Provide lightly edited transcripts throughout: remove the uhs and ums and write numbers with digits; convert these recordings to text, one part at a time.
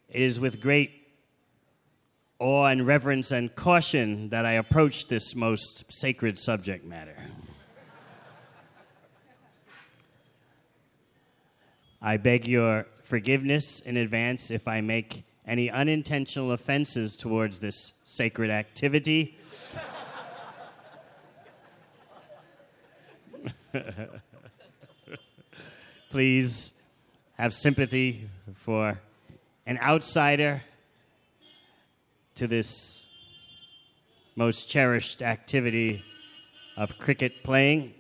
It is with great awe and reverence and caution that I approach this most sacred subject matter. I beg your forgiveness in advance if I make any unintentional offenses towards this sacred activity. Please have sympathy for an outsider to this most cherished activity of cricket playing.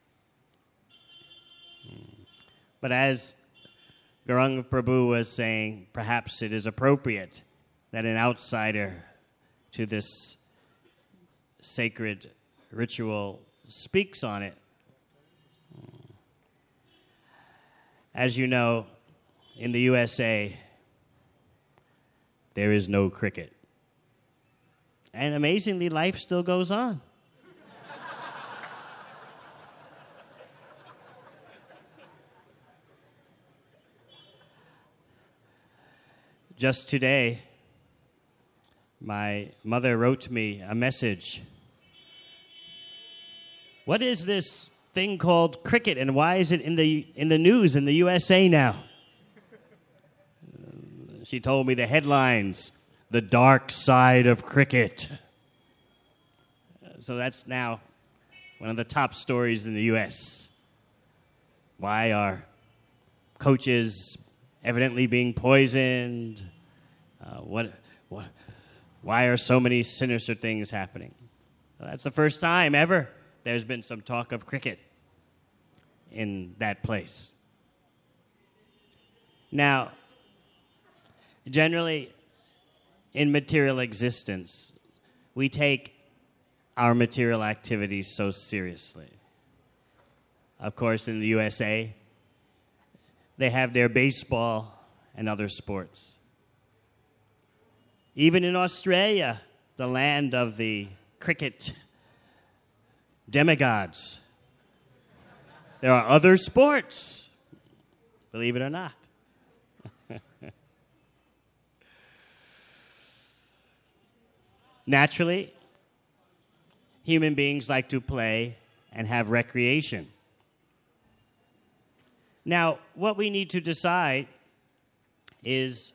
But as Gauranga Prabhu was saying, perhaps it is appropriate that an outsider to this sacred ritual speaks on it. As you know, in the USA, there is no cricket. And amazingly, life still goes on. Just today, my mother wrote me a message. What is this thing called cricket, and why is it in the news in the USA now? She told me the headlines, "The Dark Side of Cricket." So that's now one of the top stories in the U.S. Why are coaches evidently being poisoned? Why are so many sinister things happening? Well, that's the first time ever there's been some talk of cricket in that place. Now, generally, in material existence, we take our material activities so seriously. Of course, in the USA, they have their baseball and other sports. Even in Australia, the land of the cricket demigods, there are other sports, believe it or not. Naturally, human beings like to play and have recreation. Now, what we need to decide is,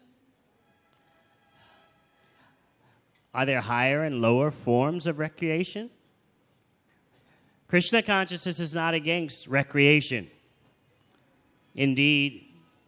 are there higher and lower forms of recreation? Krishna consciousness is not against recreation. Indeed,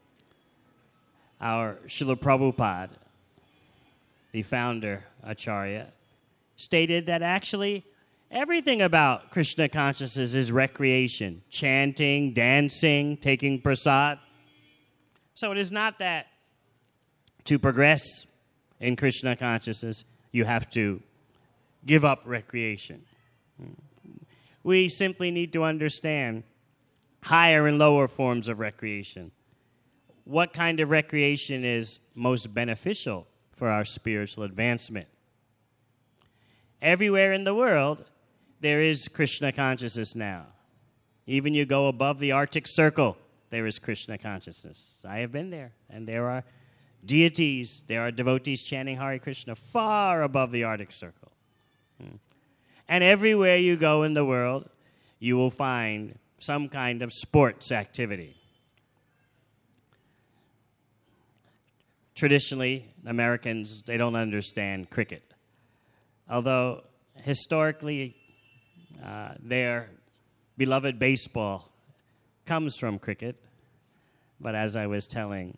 our Srila Prabhupada, the founder, Acharya, stated that actually everything about Krishna consciousness is recreation. Chanting, dancing, taking prasad. So it is not that to progress in Krishna consciousness, you have to give up recreation. We simply need to understand higher and lower forms of recreation. What kind of recreation is most beneficial for our spiritual advancement? Everywhere in the world, there is Krishna consciousness now. Even you go above the Arctic Circle, there is Krishna consciousness. I have been there, and there are deities, there are devotees chanting Hare Krishna far above the Arctic Circle. And everywhere you go in the world, you will find some kind of sports activity. Traditionally, Americans, they don't understand cricket. Although, historically, their beloved baseball comes from cricket. But as I was telling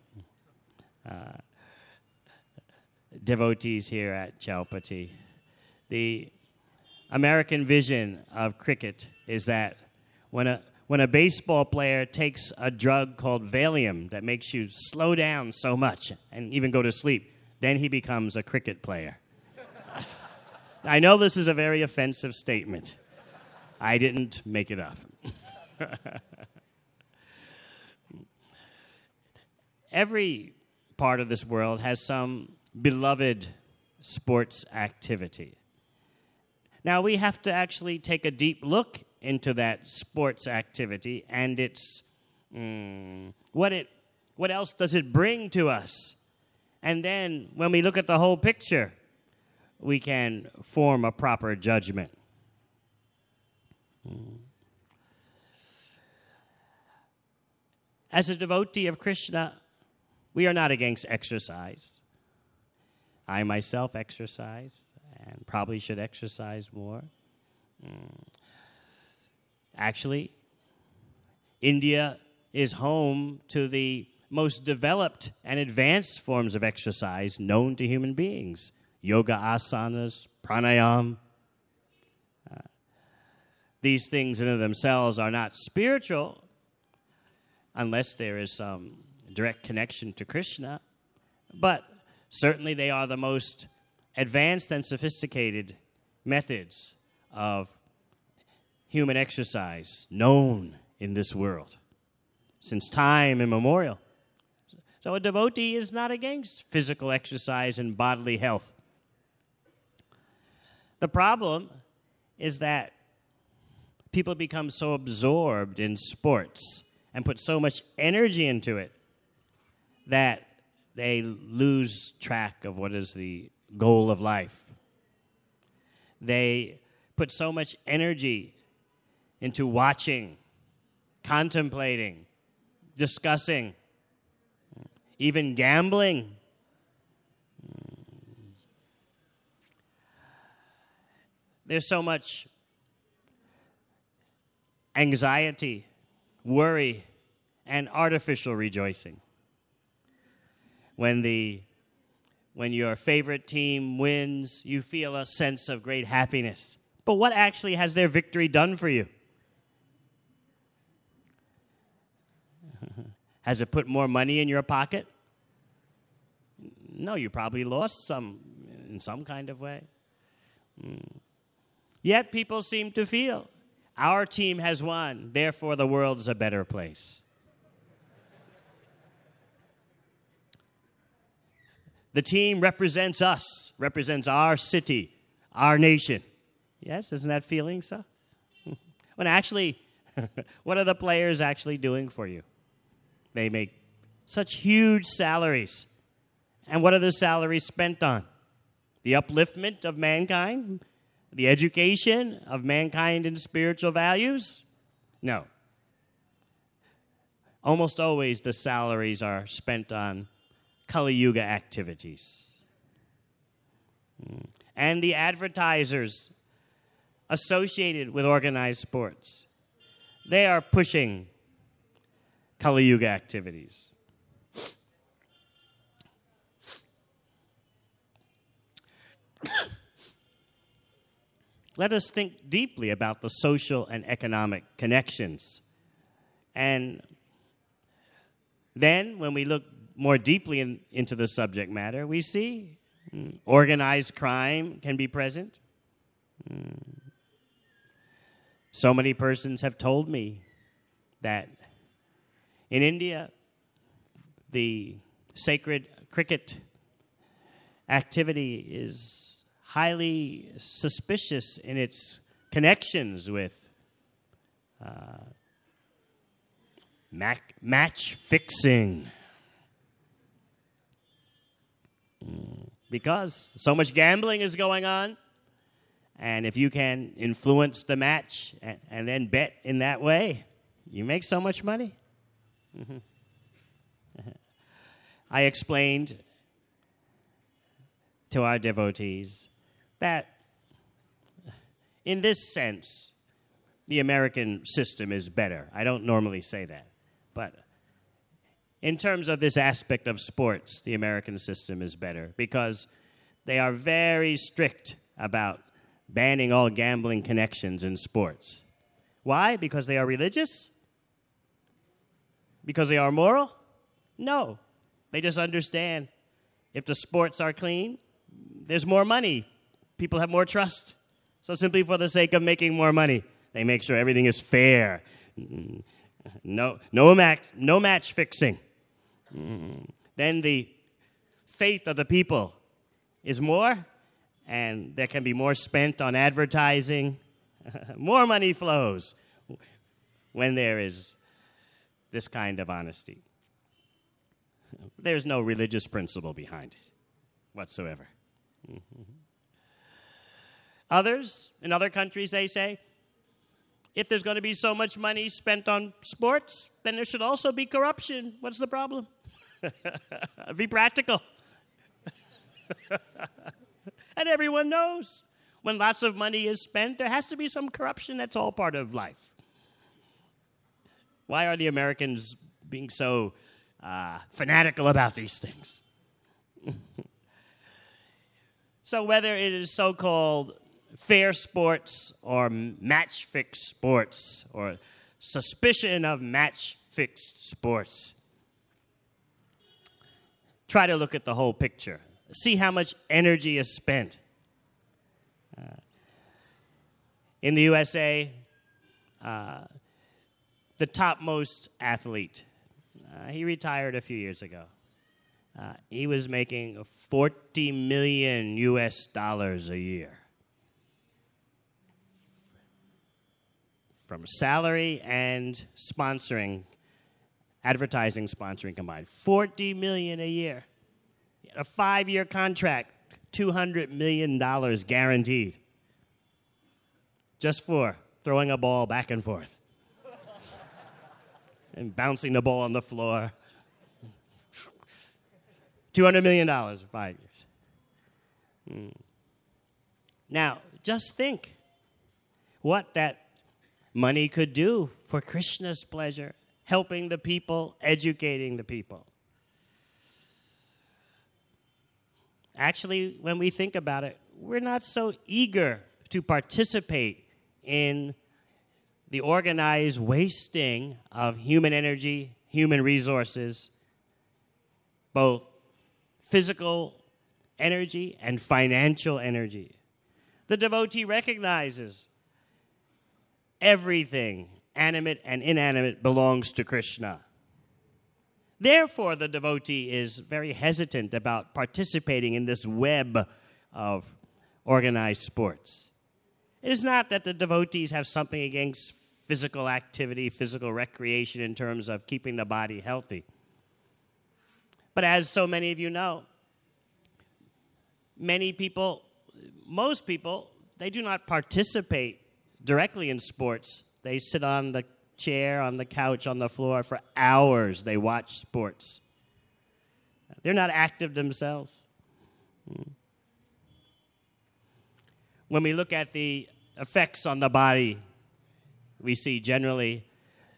devotees here at Chaupati, the American vision of cricket is that when a baseball player takes a drug called Valium that makes you slow down so much and even go to sleep, then he becomes a cricket player. I know this is a very offensive statement. I didn't make it up. Every part of this world has some beloved sports activity. Now, we have to actually take a deep look into that sports activity and its what else does it bring to us, And then when we look at the whole picture, we can form a proper judgment. As a devotee of Krishna, we are not against exercise. I myself exercise and probably should exercise more. Actually, India is home to the most developed and advanced forms of exercise known to human beings. Yoga asanas, pranayam. These things in and of themselves are not spiritual unless there is some direct connection to Krishna, but certainly they are the most advanced and sophisticated methods of human exercise known in this world since time immemorial. So a devotee is not against physical exercise and bodily health. The problem is that people become so absorbed in sports and put so much energy into it that they lose track of what is the goal of life. They put so much energy into watching, contemplating, discussing, even gambling. There's so much anxiety, worry, and artificial rejoicing. When your favorite team wins, you feel a sense of great happiness. But what actually has their victory done for you? Has it put more money in your pocket? No, you probably lost some in some kind of way. Yet people seem to feel our team has won, therefore the world's a better place. The team represents us, represents our city, our nation. Yes, isn't that feeling so? When actually, what are the players actually doing for you? They make such huge salaries. And what are the salaries spent on? The upliftment of mankind? The education of mankind in spiritual values? No. Almost always the salaries are spent on Kali Yuga activities. And the advertisers associated with organized sports, they are pushing Kali Yuga activities. Let us think deeply about the social and economic connections. And then, when we look more deeply into the subject matter, we see organized crime can be present. So many persons have told me that in India, the sacred cricket activity is highly suspicious in its connections with match fixing. Because so much gambling is going on, and if you can influence the match and then bet in that way, you make so much money. I explained to our devotees that in this sense, the American system is better. I don't normally say that, but in terms of this aspect of sports, the American system is better because they are very strict about banning all gambling connections in sports. Why? Because they are religious? Because they are moral? No. They just understand if the sports are clean, there's more money. People have more trust. So simply for the sake of making more money, they make sure everything is fair. No match fixing. Then the faith of the people is more, and there can be more spent on advertising. More money flows when there is this kind of honesty. There's no religious principle behind it whatsoever. Others, in other countries, they say, if there's going to be so much money spent on sports, then there should also be corruption. What's the problem? Be practical. And everyone knows when lots of money is spent, there has to be some corruption. That's all part of life. Why are the Americans being so fanatical about these things? So whether it is so-called fair sports or match-fixed sports or suspicion of match-fixed sports, try to look at the whole picture. See how much energy is spent. In the USA, the topmost athlete, he retired a few years ago. He was making $40 million a year. From salary and sponsoring, advertising sponsoring combined. $40 million a year. A 5-year contract, $200 million guaranteed. Just for throwing a ball back and forth. And bouncing the ball on the floor. $200 million for 5 years. Now, just think what that money could do for Krishna's pleasure, helping the people, educating the people. Actually, when we think about it, we're not so eager to participate in the organized wasting of human energy, human resources, both physical energy and financial energy. The devotee recognizes everything, animate and inanimate, belongs to Krishna. Therefore, the devotee is very hesitant about participating in this web of organized sports. It is not that the devotees have something against physical activity, physical recreation in terms of keeping the body healthy. But as so many of you know, most people, they do not participate directly in sports. They sit on the chair, on the couch, on the floor for hours. They watch sports. They're not active themselves. When we look at the effects on the body, we see generally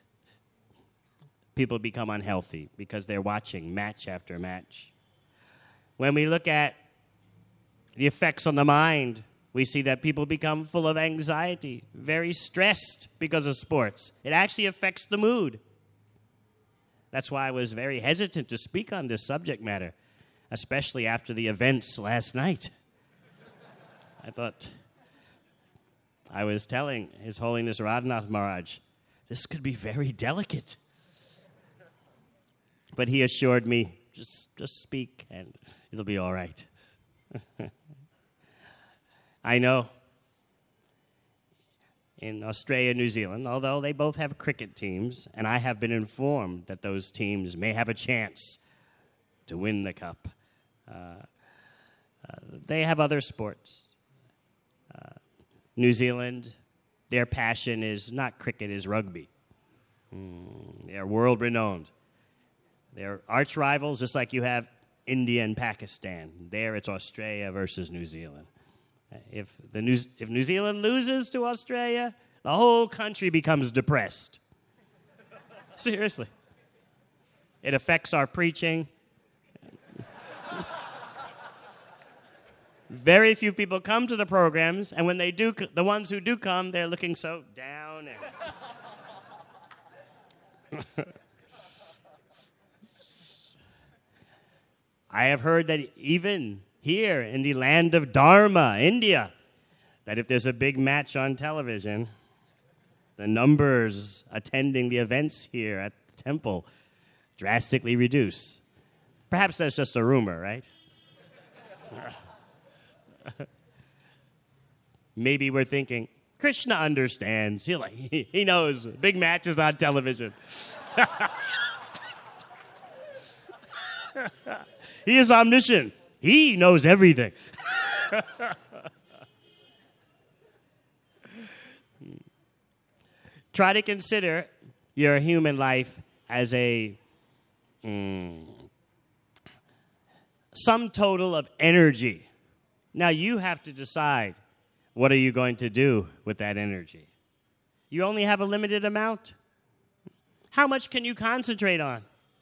people become unhealthy because they're watching match after match. When we look at the effects on the mind, we see that people become full of anxiety, very stressed because of sports. It actually affects the mood. That's why I was very hesitant to speak on this subject matter, especially after the events last night. I thought, I was telling His Holiness Radhanath Maharaj, this could be very delicate. But he assured me, just speak and it'll be all right. I know in Australia and New Zealand, although they both have cricket teams, and I have been informed that those teams may have a chance to win the cup, they have other sports. New Zealand, their passion is not cricket, is rugby. They are world-renowned. They're arch rivals, just like you have India and Pakistan. There it's Australia versus New Zealand. If New Zealand loses to Australia, the whole country becomes depressed. Seriously. It affects our preaching. Very few people come to the programs, and when they do, the ones who do come, they're looking so down. I have heard that even here in the land of Dharma, India, that if there's a big match on television, the numbers attending the events here at the temple drastically reduce. Perhaps that's just a rumor, right? Maybe we're thinking, Krishna understands. He knows big matches on television. He is omniscient. He knows everything. Try to consider your human life as a sum total of energy. Now you have to decide, what are you going to do with that energy? You only have a limited amount. How much can you concentrate on?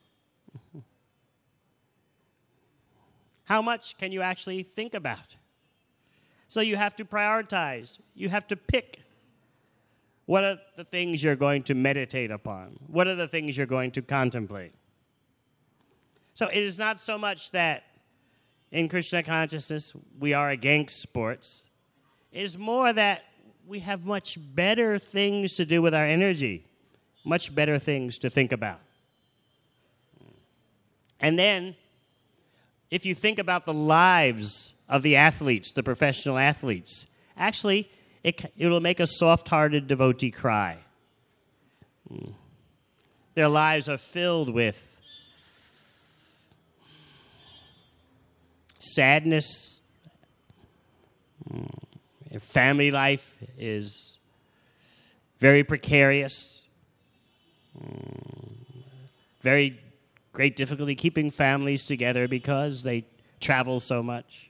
How much can you actually think about? So you have to prioritize. You have to pick. What are the things you're going to meditate upon? What are the things you're going to contemplate? So it is not so much that in Krishna consciousness we are against sports. It is more that we have much better things to do with our energy, much better things to think about. And then, if you think about the lives of the athletes, the professional athletes, actually, it will make a soft-hearted devotee cry. Their lives are filled with sadness. Family life is very precarious. Very great difficulty keeping families together because they travel so much.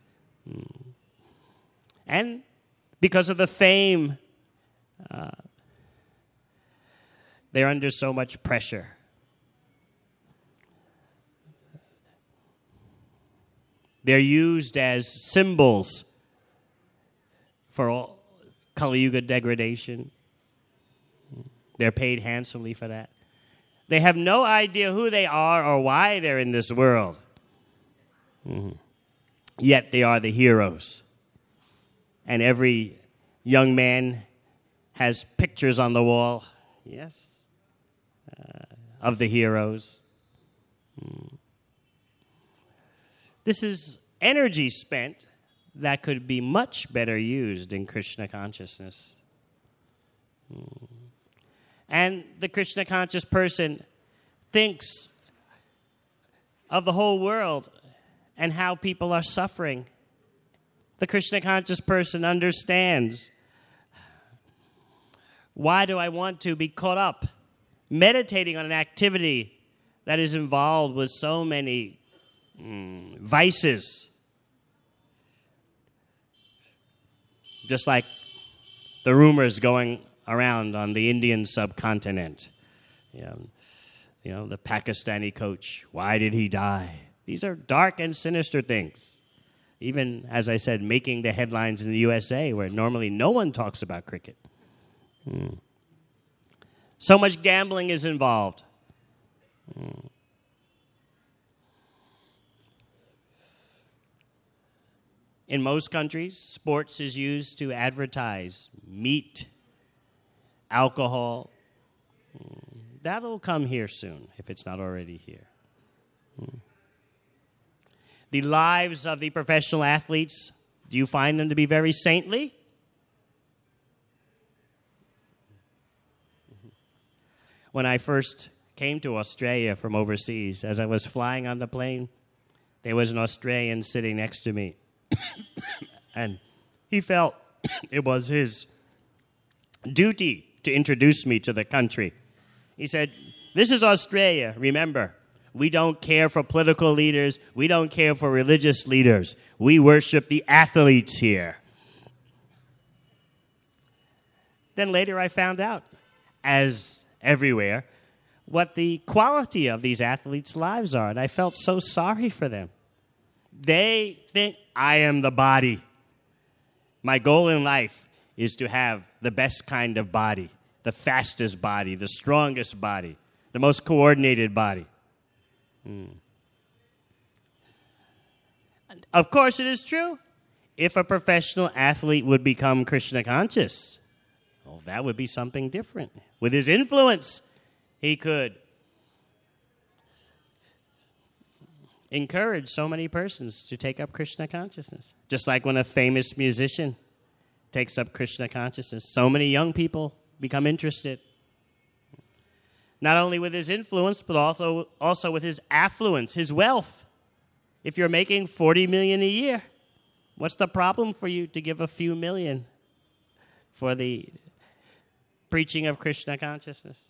And because of the fame, they're under so much pressure. They're used as symbols for all Kali Yuga degradation. They're paid handsomely for that. They have no idea who they are or why they're in this world. Yet they are the heroes. And every young man has pictures on the wall, yes, of the heroes. This is energy spent that could be much better used in Krishna consciousness. And the Krishna conscious person thinks of the whole world and how people are suffering. The Krishna conscious person understands, why do I want to be caught up meditating on an activity that is involved with so many vices? Just like the rumors going around on the Indian subcontinent. You know, the Pakistani coach, why did he die? These are dark and sinister things. Even, as I said, making the headlines in the USA, where normally no one talks about cricket. So much gambling is involved. In most countries, sports is used to advertise meat, alcohol. That'll come here soon, if it's not already here. The lives of the professional athletes, do you find them to be very saintly? When I first came to Australia from overseas, as I was flying on the plane, there was an Australian sitting next to me. And he felt it was his duty to introduce me to the country. He said, "This is Australia, remember. We don't care for political leaders. We don't care for religious leaders. We worship the athletes here." Then later I found out, as everywhere, what the quality of these athletes' lives are, and I felt so sorry for them. They think, I am the body. My goal in life is to have the best kind of body, the fastest body, the strongest body, the most coordinated body. Of course, it is true. If a professional athlete would become Krishna conscious, well, that would be something different. With his influence, he could encourage so many persons to take up Krishna consciousness. Just like when a famous musician takes up Krishna consciousness, so many young people become interested. Not only with his influence, but also with his affluence, his wealth. If you're making $40 million a year, what's the problem for you to give a few million for the preaching of Krishna consciousness?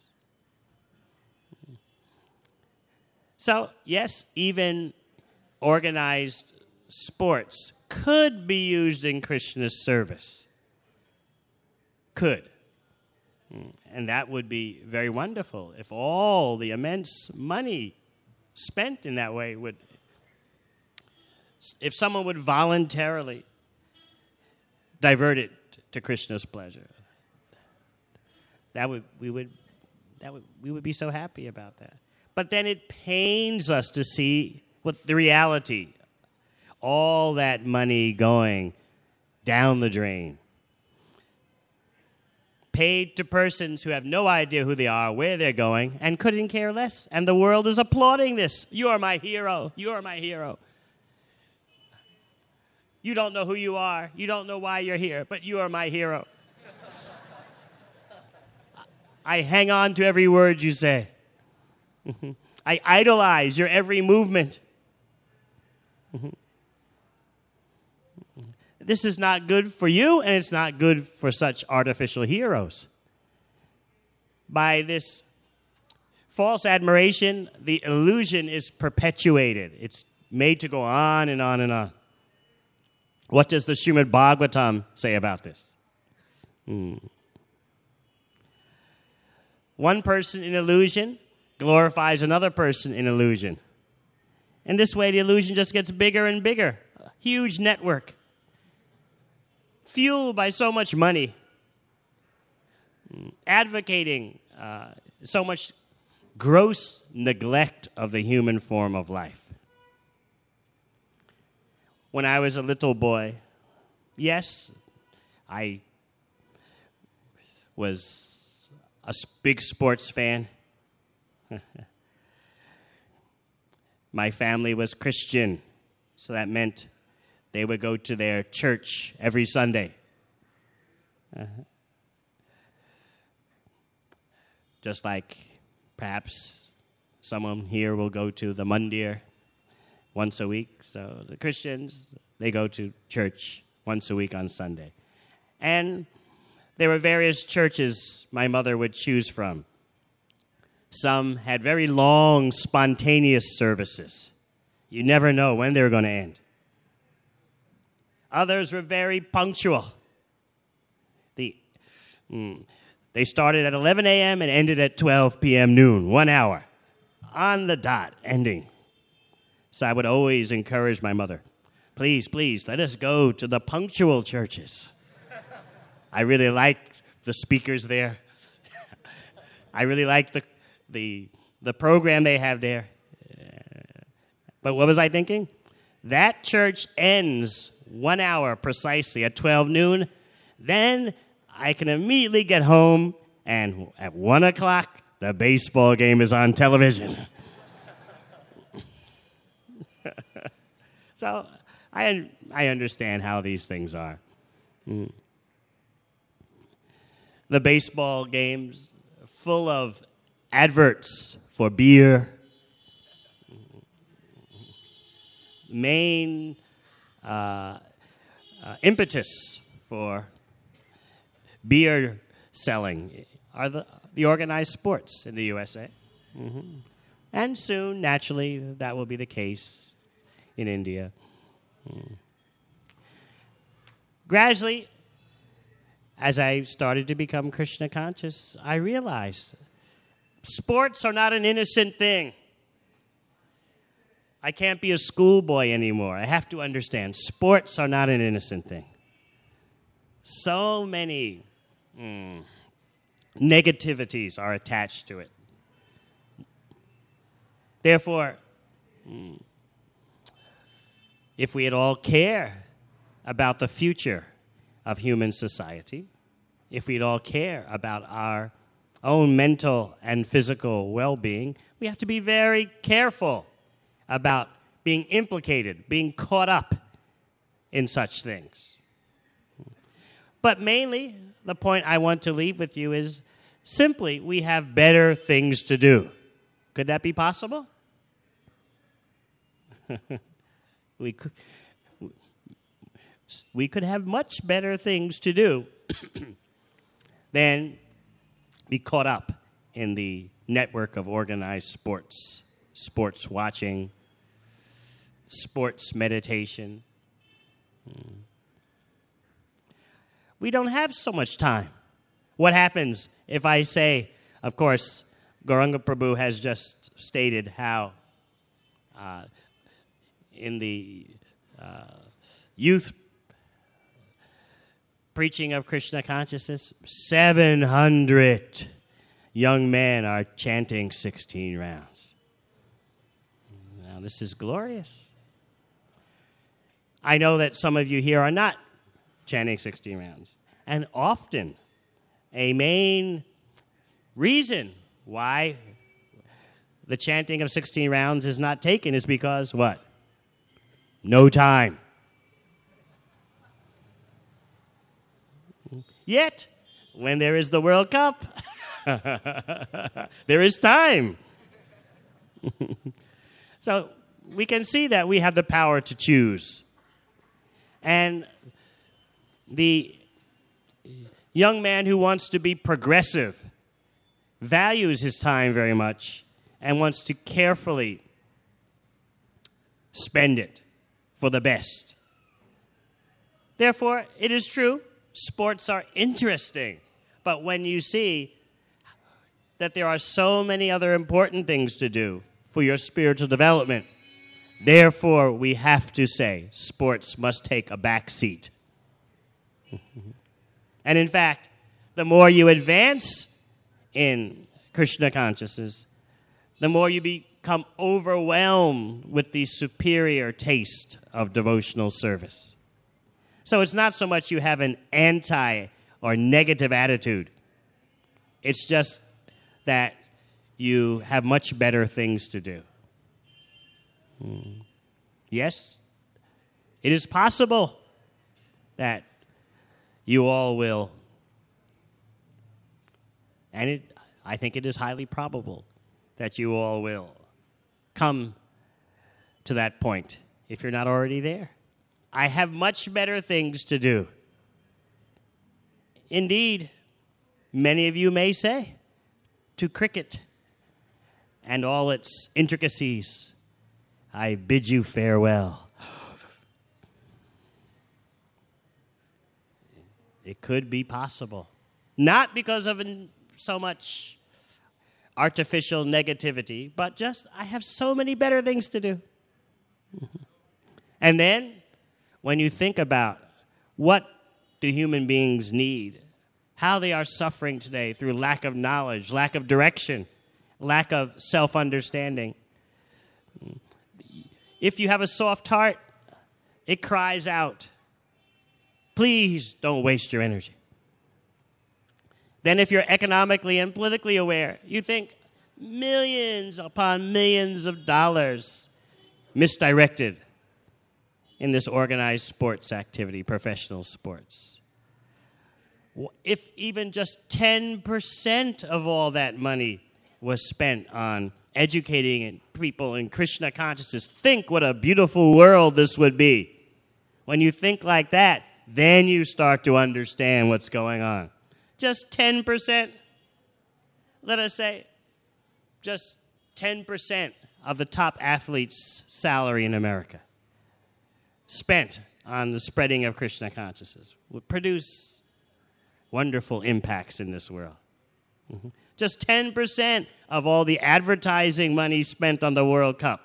So, yes, even organized sports could be used in Krishna's service. Could. And that would be very wonderful if all the immense money spent in that way would, if someone would voluntarily divert it to Krishna's pleasure. We would be so happy about that. But then it pains us to see what the reality, all that money going down the drain, paid to persons who have no idea who they are, where they're going, and couldn't care less. And the world is applauding this. You are my hero. You are my hero. You don't know who you are. You don't know why you're here, but you are my hero. I hang on to every word you say. I idolize your every movement. This is not good for you, and it's not good for such artificial heroes. By this false admiration, the illusion is perpetuated. It's made to go on and on and on. What does the Srimad Bhagavatam say about this? One person in illusion glorifies another person in illusion. And this way, the illusion just gets bigger and bigger. A huge network. Fueled by so much money. Advocating so much gross neglect of the human form of life. When I was a little boy, yes, I was a big sports fan. My family was Christian, so that meant they would go to their church every Sunday. Just like perhaps someone here will go to the mandir once a week. So the Christians, they go to church once a week on Sunday. And there were various churches my mother would choose from. Some had very long, spontaneous services. You never know when they were going to end. Others were very punctual. They started at 11 a.m. and ended at 12 p.m. noon, 1 hour, on the dot, ending. So I would always encourage my mother, please, let us go to the punctual churches. I really like the speakers there. I really like the program they have there. But what was I thinking? That church ends 1 hour precisely at 12 noon. Then I can immediately get home, and at 1 o'clock, the baseball game is on television. So I understand how these things are. The baseball games full of adverts for beer. Main impetus for beer selling are the organized sports in the USA. And soon, naturally, that will be the case in India. Gradually, as I started to become Krishna conscious, I realized sports are not an innocent thing. I can't be a schoolboy anymore. I have to understand, sports are not an innocent thing. So many negativities are attached to it. Therefore, if we at all care about the future of human society, if we at all care about our own mental and physical well-being, we have to be very careful about being implicated, being caught up in such things. But mainly, the point I want to leave with you is Simply, we have better things to do. Could that be possible? we could have much better things to do than be caught up in the network of organized sports, sports watching, sports meditation. We don't have so much time. What happens if I say, of course, Gauranga Prabhu has just stated how in the youth preaching of Krishna consciousness, 700 young men are chanting 16 rounds. Now, this is glorious. I know that some of you here are not chanting 16 rounds. And often, a main reason why the chanting of 16 rounds is not taken is because, what? No time. Yet, when there is the World Cup, there is time. So we can see that we have the power to choose. And the young man who wants to be progressive values his time very much and wants to carefully spend it for the best. Therefore, it is true, sports are interesting. But when you see that there are so many other important things to do for your spiritual development, therefore, we have to say sports must take a back seat. And in fact, the more you advance in Krishna consciousness, the more you become overwhelmed with the superior taste of devotional service. So it's not so much you have an anti or negative attitude. It's just that you have much better things to do. Yes, it is possible that you all will, and I think it is highly probable that you all will come to that point if you're not already there. I have much better things to do. Indeed, many of you may say, to cricket and all its intricacies, I bid you farewell. It could be possible. Not because of so much artificial negativity, but just I have so many better things to do. And then, when you think about what do human beings need, how they are suffering today through lack of knowledge, lack of direction, lack of self-understanding. If you have a soft heart, it cries out, please don't waste your energy. Then if you're economically and politically aware, you think millions upon millions of dollars misdirected in this organized sports activity, professional sports. If even just 10% of all that money was spent on educating people in Krishna consciousness, think what a beautiful world this would be. When you think like that, then you start to understand what's going on. Just 10%, let us say, just 10% of the top athlete's salary in America spent on the spreading of Krishna consciousness would produce wonderful impacts in this world. Just 10% of all the advertising money spent on the World Cup.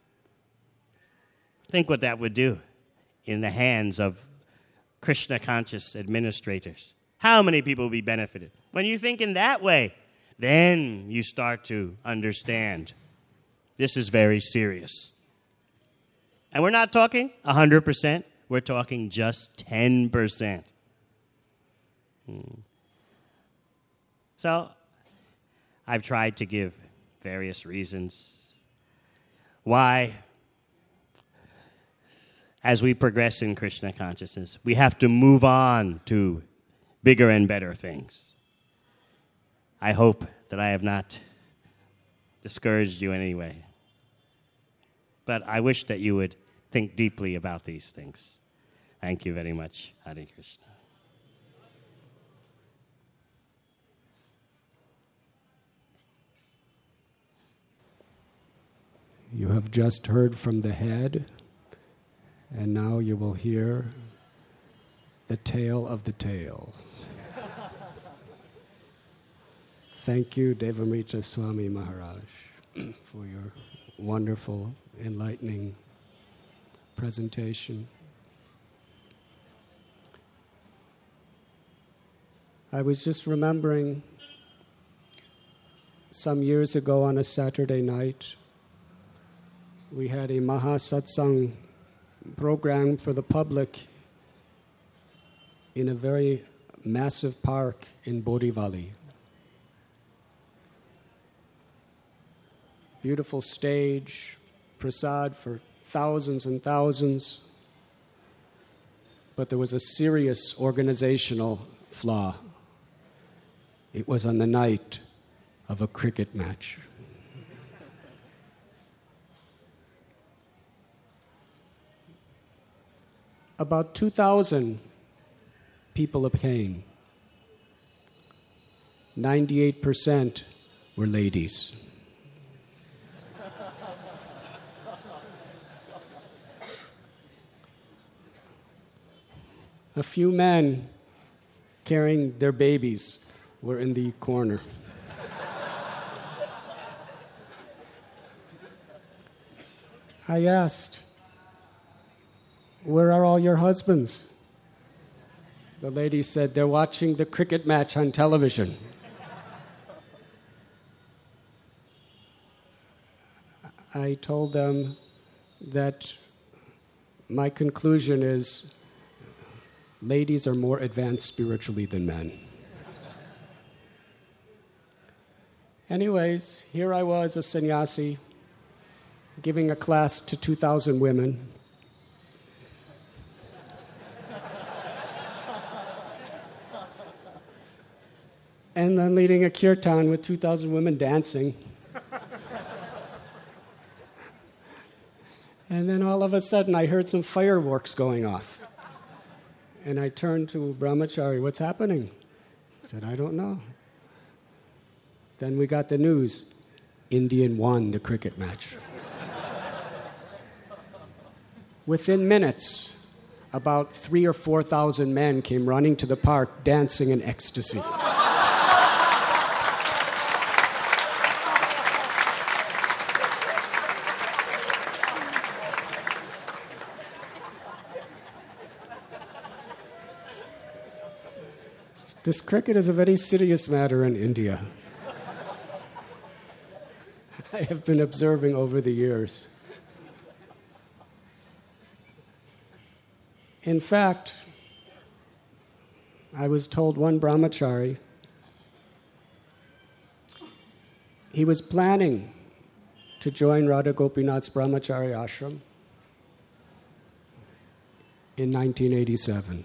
Think what that would do in the hands of Krishna conscious administrators. How many people will be benefited? When you think in that way, then you start to understand this is very serious. And we're not talking 100%. We're talking just 10%. So I've tried to give various reasons why, as we progress in Krishna consciousness, we have to move on to bigger and better things. I hope that I have not discouraged you in any way. But I wish that you would think deeply about these things. Thank you very much. Hare Krishna. You have just heard from the head, and now you will hear the tail of the tail. Thank you, Devamrita Swami Maharaj, for your wonderful, enlightening presentation. I was just remembering some years ago on a Saturday night, we had a Mahasatsang program for the public in a very massive park in Borivali. Beautiful stage, prasad for thousands and thousands, but there was a serious organizational flaw. It was on the night of a cricket match. About 2,000 people came. 98% were ladies. A few men carrying their babies were in the corner. I asked, "Where are all your husbands?" The lady said, "They're watching the cricket match on television." I told them that my conclusion is ladies are more advanced spiritually than men. Anyways, here I was, a sannyasi, giving a class to 2,000 women. And then leading a kirtan with 2,000 women dancing. And then all of a sudden I heard some fireworks going off. And I turned to Brahmachari, "What's happening?" He said, "I don't know." Then we got the news, Indian won the cricket match. Within minutes, about 3,000 or 4,000 men came running to the park, dancing in ecstasy. This cricket is a very serious matter in India. I have been observing over the years. In fact, I was told one brahmachari, he was planning to join Radha Gopinath's brahmachari ashram in 1987.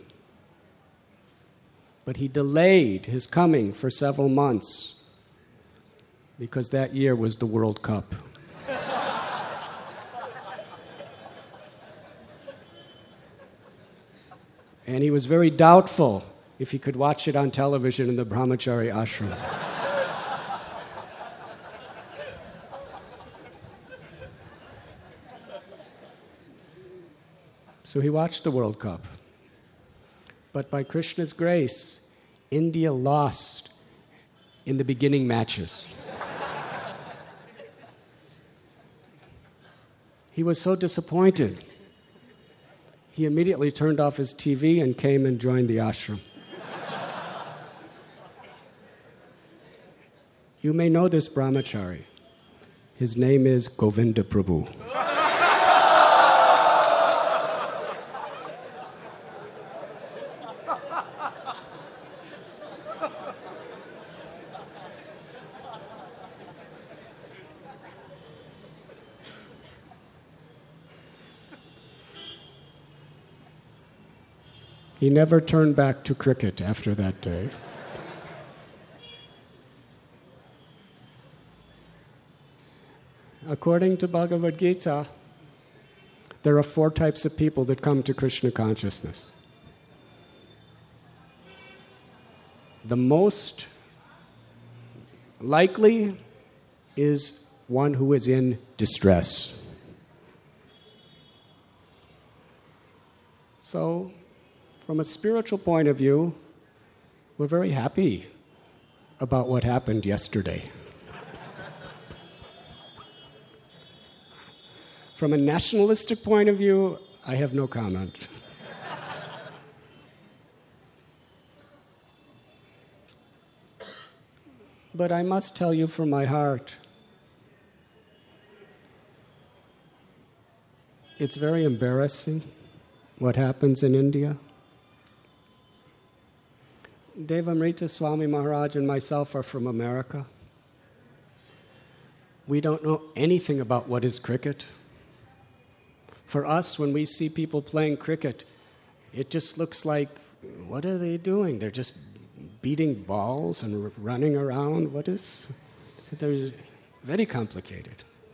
But he delayed his coming for several months because that year was the World Cup. And he was very doubtful if he could watch it on television in the Brahmachari ashram. So he watched the World Cup. But by Krishna's grace, India lost in the beginning matches. He was so disappointed. He immediately turned off his TV and came and joined the ashram. You may know this brahmachari. His name is Govinda Prabhu. He never turned back to cricket after that day. according to Bhagavad Gita, there are 4 types of people that come to Krishna consciousness. The most likely is one who is in distress. So, from a spiritual point of view, we're very happy about what happened yesterday. From a nationalistic point of view, I have no comment. But I must tell you from my heart, it's very embarrassing what happens in India. Devamrita Swami Maharaj and myself are from America. We don't know anything about what is cricket. For us, when we see people playing cricket, it just looks like, what are they doing? They're just beating balls and running around. What is? They're very complicated.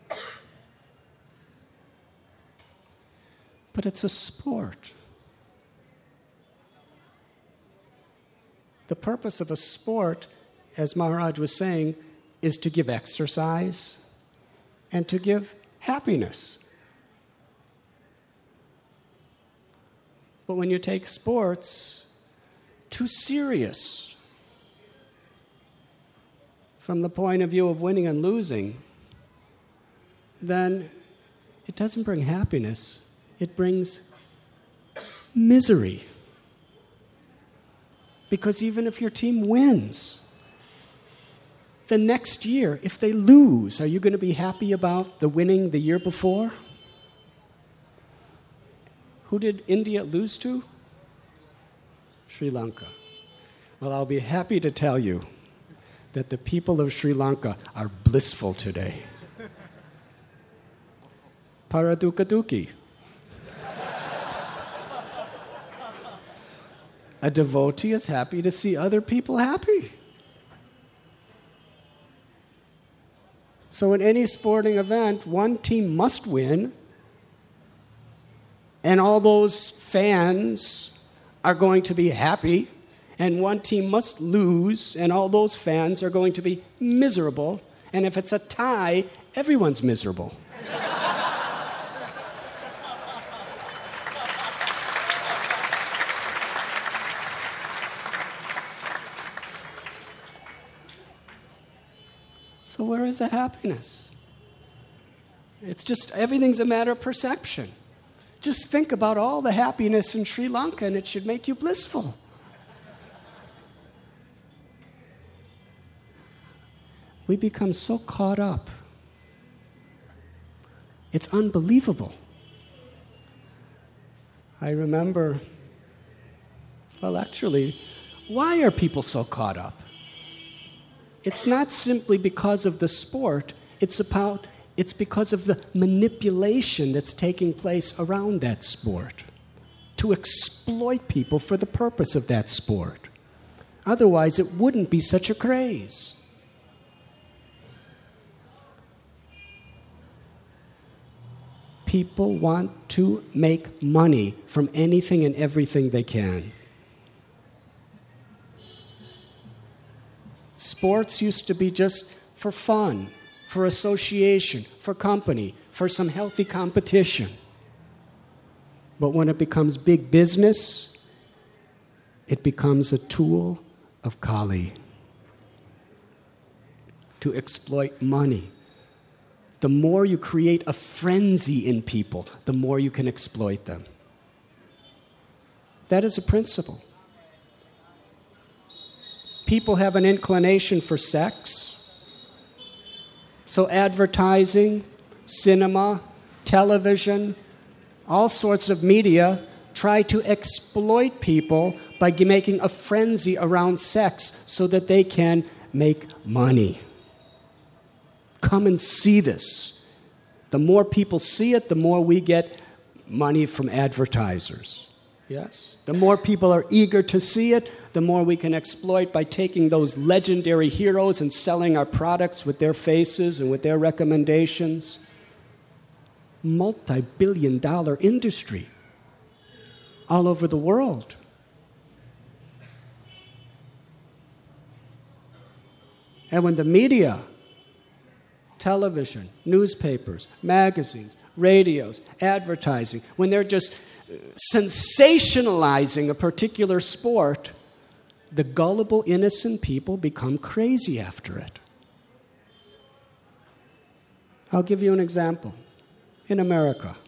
But it's a sport. The purpose of a sport, as Maharaj was saying, is to give exercise and to give happiness. But when you take sports too serious from the point of view of winning and losing, then it doesn't bring happiness. It brings misery. Because even if your team wins, the next year, if they lose, are you going to be happy about the winning the year before? Who did India lose to? Sri Lanka. Well, I'll be happy to tell you that the people of Sri Lanka are blissful today. Paradukaduki. A devotee is happy to see other people happy. So in any sporting event, one team must win, and all those fans are going to be happy, and one team must lose, and all those fans are going to be miserable, and if it's a tie, everyone's miserable. So where is the happiness? It's just, everything's a matter of perception. Just think about all the happiness in Sri Lanka and it should make you blissful. We become so caught up. It's unbelievable. I remember, well, actually, why are people so caught up? It's not simply because of the sport, it's because of the manipulation that's taking place around that sport to exploit people for the purpose of that sport. Otherwise, it wouldn't be such a craze. People want to make money from anything and everything they can. Sports used to be just for fun, for association, for company, for some healthy competition. But when it becomes big business, it becomes a tool of Kali to exploit money. The more you create a frenzy in people, the more you can exploit them. That is a principle. People have an inclination for sex. So advertising, cinema, television, all sorts of media try to exploit people by making a frenzy around sex so that they can make money. Come and see this. The more people see it, the more we get money from advertisers. Yes? The more people are eager to see it, the more we can exploit by taking those legendary heroes and selling our products with their faces and with their recommendations. multi-billion-dollar industry all over the world. And when the media, television, newspapers, magazines, radios, advertising, when they're just sensationalizing a particular sport, the gullible, innocent people become crazy after it. I'll give you an example. In America,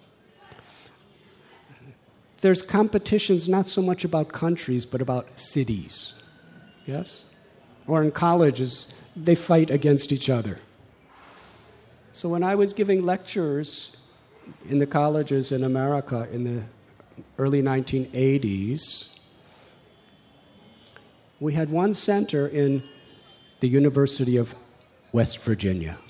there's competitions not so much about countries, but about cities. Yes? Or in colleges, they fight against each other. So when I was giving lectures in the colleges in America in the early 1980s, we had one center in the University of West Virginia.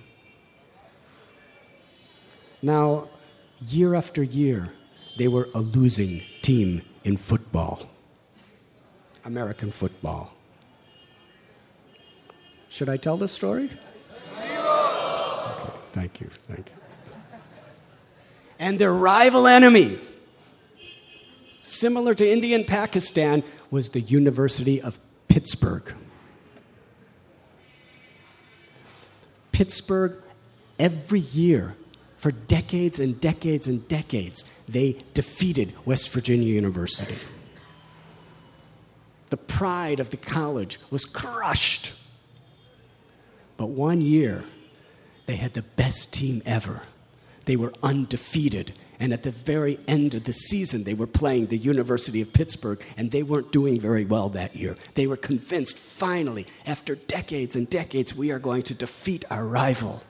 Now, year after year, they were a losing team in football, American football. Should I tell this story? Okay, thank you. And their rival enemy, similar to India and Pakistan, was the University of Pittsburgh. Pittsburgh, every year, for decades and decades and decades, they defeated West Virginia University. The pride of the college was crushed. But one year, they had the best team ever. They were undefeated. And at the very end of the season, they were playing the University of Pittsburgh, and they weren't doing very well that year. They were convinced, finally, after decades and decades, we are going to defeat our rival.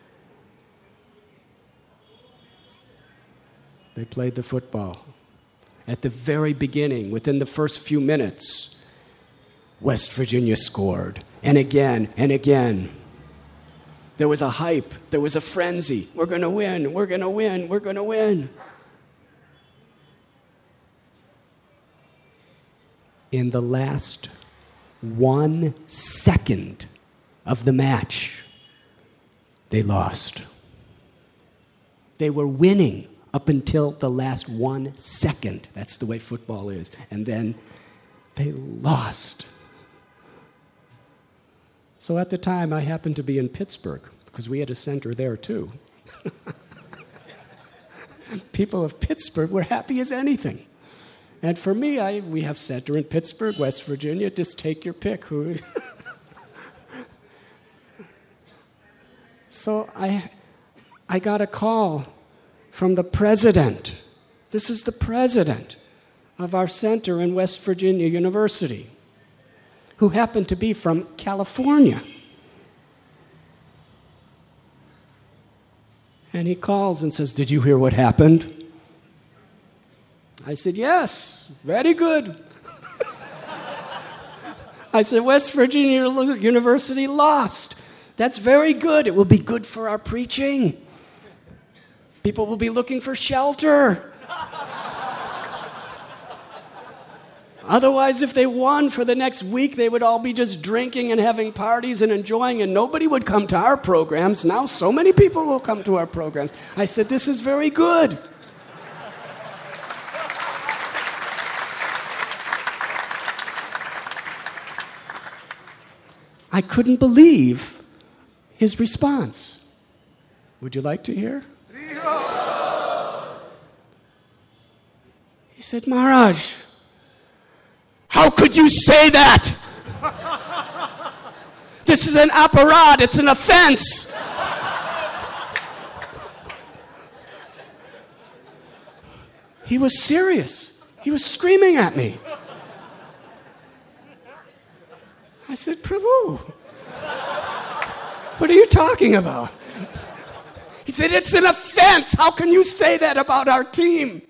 They played the football. At the very beginning, within the first few minutes, West Virginia scored. And again, and again. There was a hype. There was a frenzy. We're going to win. We're going to win. We're going to win. In the last 1 second of the match, they lost. They were winning up until the last 1 second. That's the way football is. And then they lost. So at the time, I happened to be in Pittsburgh, because we had a center there too. People of Pittsburgh were happy as anything. And for me, we have center in Pittsburgh, West Virginia. Just take your pick. So I got a call from the president. This is the president of our center in West Virginia University, who happened to be from California. And he calls and says, "Did you hear what happened?" I said, "Yes, very good." I said, "West Virginia University lost. That's very good. It will be good for our preaching. People will be looking for shelter. Otherwise, if they won for the next week, they would all be just drinking and having parties and enjoying, and nobody would come to our programs. Now so many people will come to our programs." I said, "This is very good." I couldn't believe his response. Would you like to hear? He said, "Maharaj, how could you say that? This is an aparad, it's an offense." He was serious. He was screaming at me. I said, "Prabhu, what are you talking about?" He said, "It's an offense. How can you say that about our team?"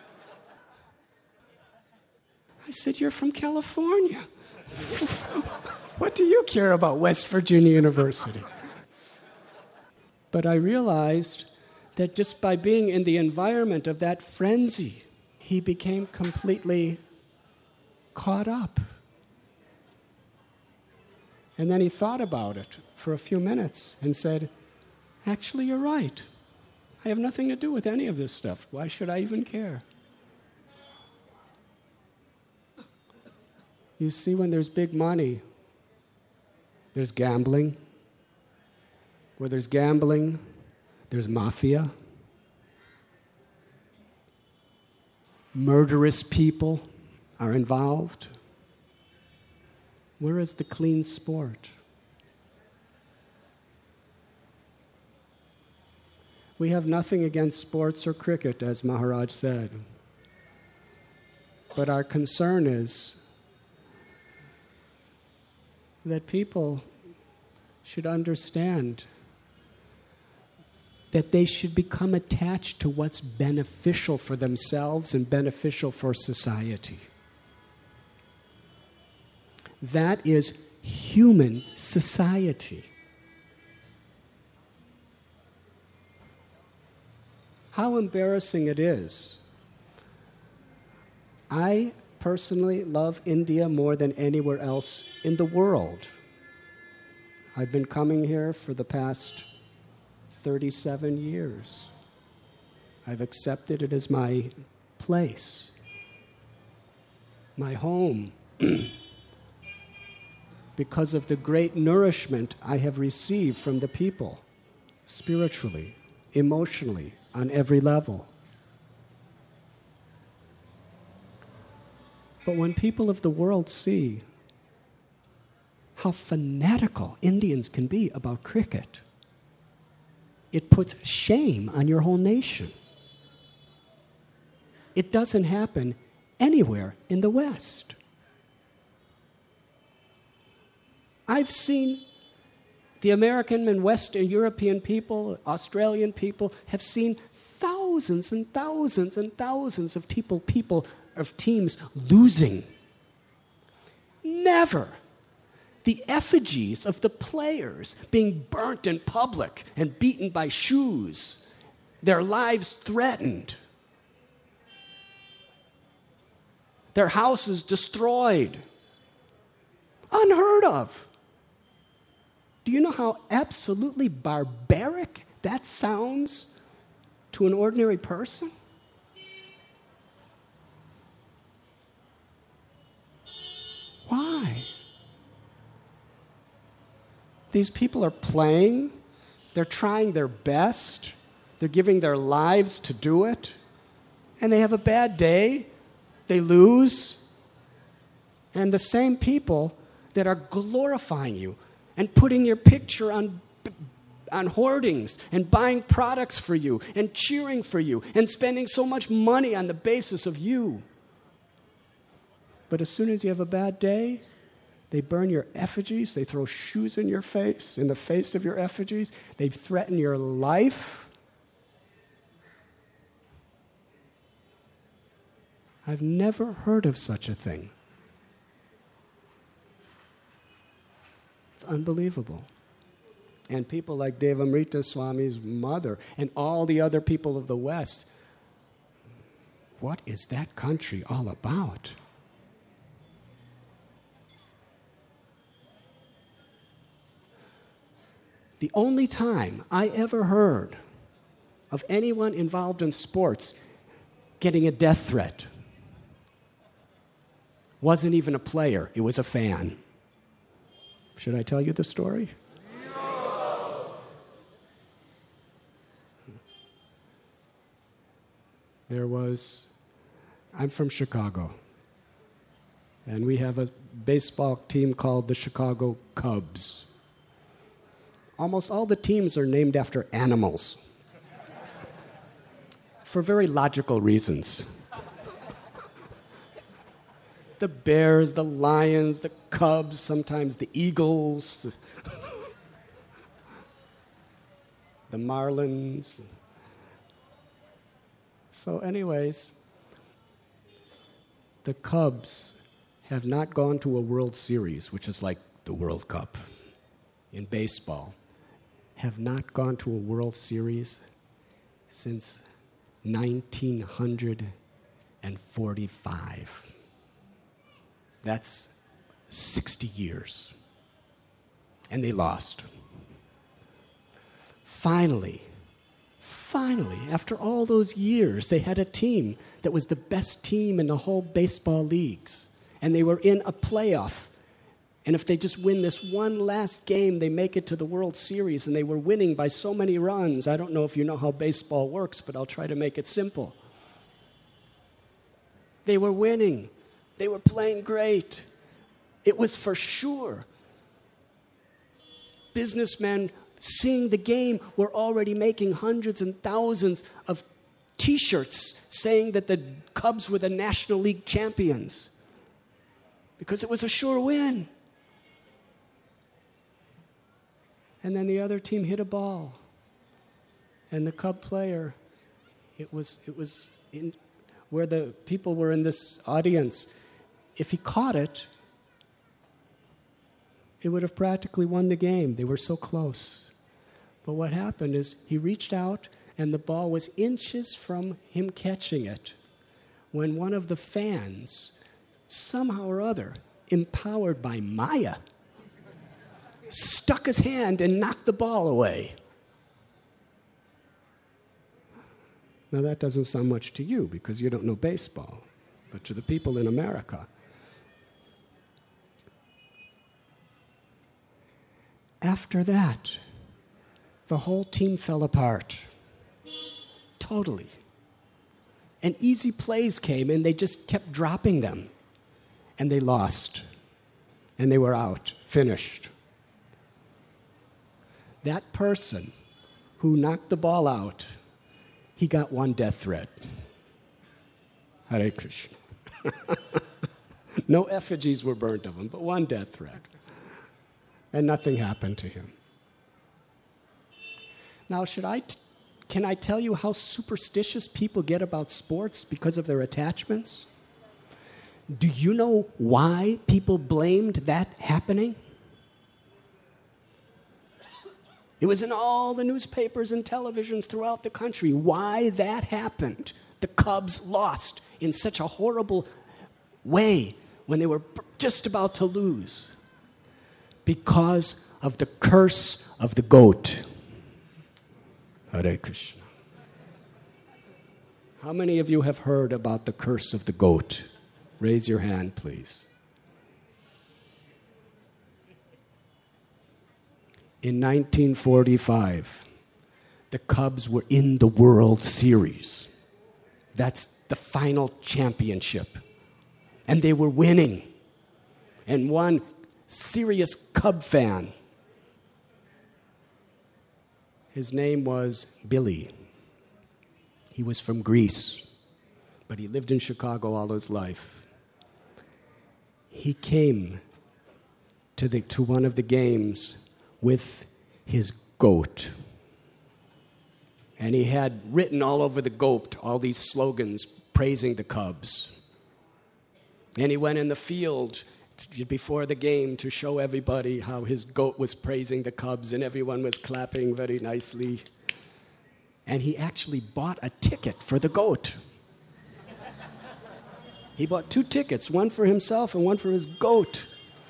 I said, "You're from California. What do you care about West Virginia University?" But I realized that just by being in the environment of that frenzy, he became completely caught up. And then he thought about it for a few minutes and said, "Actually, you're right. I have nothing to do with any of this stuff. Why should I even care? You see, when there's big money, there's gambling. Where there's gambling, there's mafia. Murderous people are involved. Where is the clean sport? We have nothing against sports or cricket, as Maharaj said. But our concern is that people should understand that they should become attached to what's beneficial for themselves and beneficial for society. That is human society. How embarrassing it is. I personally love India more than anywhere else in the world. I've been coming here for the past 37 years. I've accepted it as my place, my home, because of the great nourishment I have received from the people, spiritually, emotionally, on every level. But when people of the world see how fanatical Indians can be about cricket, it puts shame on your whole nation. It doesn't happen anywhere in the West. I've seen the American and Western European people, Australian people, have seen thousands and thousands and thousands of teams losing. Never the effigies of the players being burnt in public and beaten by shoes, their lives threatened, their houses destroyed. Unheard of. Do you know how absolutely barbaric that sounds to an ordinary person? Why? These people are playing, they're trying their best, they're giving their lives to do it, and they have a bad day, they lose, and the same people that are glorifying you and putting your picture on hoardings and buying products for you and cheering for you and spending so much money on the basis of you. But as soon as you have a bad day, they burn your effigies, they throw shoes in your face, in the face of your effigies, they threaten your life. I've never heard of such a thing. It's unbelievable. And people like Devamrita Swami's mother and all the other people of the West, what is that country all about? The only time I ever heard of anyone involved in sports getting a death threat wasn't even a player, it was a fan. Should I tell you the story? No. I'm from Chicago, and we have a baseball team called the Chicago Cubs. Almost all the teams are named after animals for very logical reasons. The Bears, the Lions, the Cubs, sometimes the Eagles, the Marlins. So anyways, the Cubs have not gone to a World Series, which is like the World Cup in baseball, have not gone to a World Series since 1945. That's 60 years. And they lost. Finally, Finally, after all those years, they had a team that was the best team in the whole baseball leagues. And they were in a playoff. And if they just win this one last game, they make it to the World Series. And they were winning by so many runs. I don't know if you know how baseball works, but I'll try to make it simple. They were winning. They were playing great. It was for sure. Businessmen seeing the game were already making hundreds and thousands of T-shirts saying that the Cubs were the National League champions because it was a sure win. And then the other team hit a ball, and the Cub player, it was in where the people were in this audience. If he caught it, it would have practically won the game. They were so close. But what happened is he reached out, and the ball was inches from him catching it when one of the fans, somehow or other, empowered by Maya, stuck his hand and knocked the ball away. Now, that doesn't sound much to you because you don't know baseball, but to the people in America. After that, the whole team fell apart. Totally. And easy plays came, and they just kept dropping them. And they lost. And they were out, finished. That person who knocked the ball out, he got one death threat. Hare Krishna. No effigies were burnt of him, but one death threat. And nothing happened to him. Now, can I tell you how superstitious people get about sports because of their attachments? Do you know why people blamed that happening? It was in all the newspapers and televisions throughout the country. Why that happened. The Cubs lost in such a horrible way when they were just about to lose. Because of the curse of the goat. Hare Krishna. How many of you have heard about the curse of the goat? Raise your hand, please. In 1945, the Cubs were in the World Series. That's the final championship. And they were winning. And one serious Cub fan, his name was Billy. He was from Greece, but he lived in Chicago all his life. He came to one of the games with his goat. And he had written all over the goat all these slogans praising the Cubs. And he went in the field before the game to show everybody how his goat was praising the Cubs, and everyone was clapping very nicely. And he actually bought a ticket for the goat. He bought 2 tickets, one for himself and one for his goat.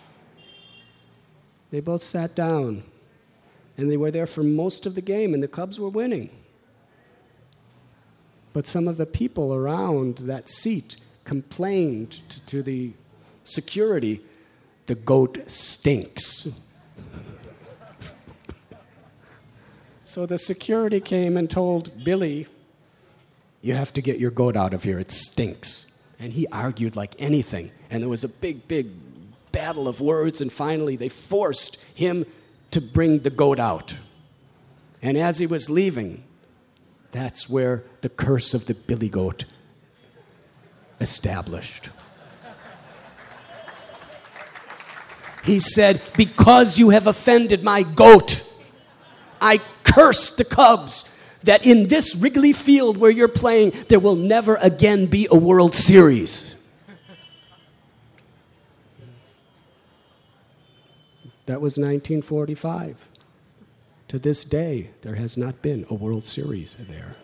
They both sat down, and they were there for most of the game, and the Cubs were winning. But some of the people around that seat complained to the security, the goat stinks. So the security came and told Billy, you have to get your goat out of here, it stinks. And he argued like anything. And there was a big, big battle of words, and finally they forced him to bring the goat out. And as he was leaving, that's where the curse of the billy goat established. He said, because you have offended my goat, I curse the Cubs that in this Wrigley Field where you're playing, there will never again be a World Series. That was 1945. To this day, there has not been a World Series there.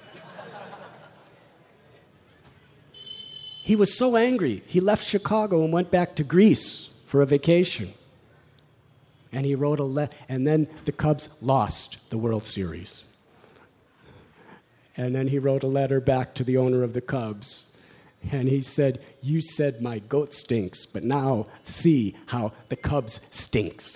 He was so angry, he left Chicago and went back to Greece for a vacation. And he wrote a letter, and then the Cubs lost the World Series. And then he wrote a letter back to the owner of the Cubs. And he said, "You said my goat stinks, but now see how the Cubs stinks."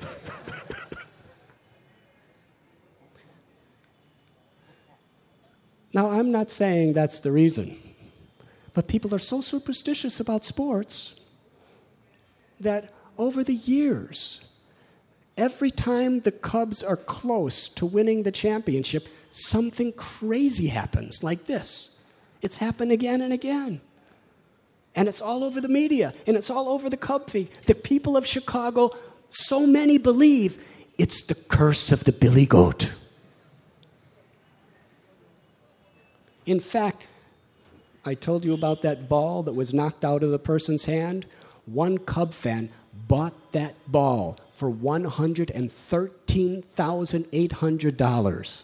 Now, I'm not saying that's the reason, but people are so superstitious about sports that over the years, every time the Cubs are close to winning the championship, something crazy happens like this. It's happened again and again. And it's all over the media, and it's all over the Cub feed. The people of Chicago, so many believe it's the curse of the billy goat. In fact, I told you about that ball that was knocked out of the person's hand. One Cub fan bought that ball for $113,800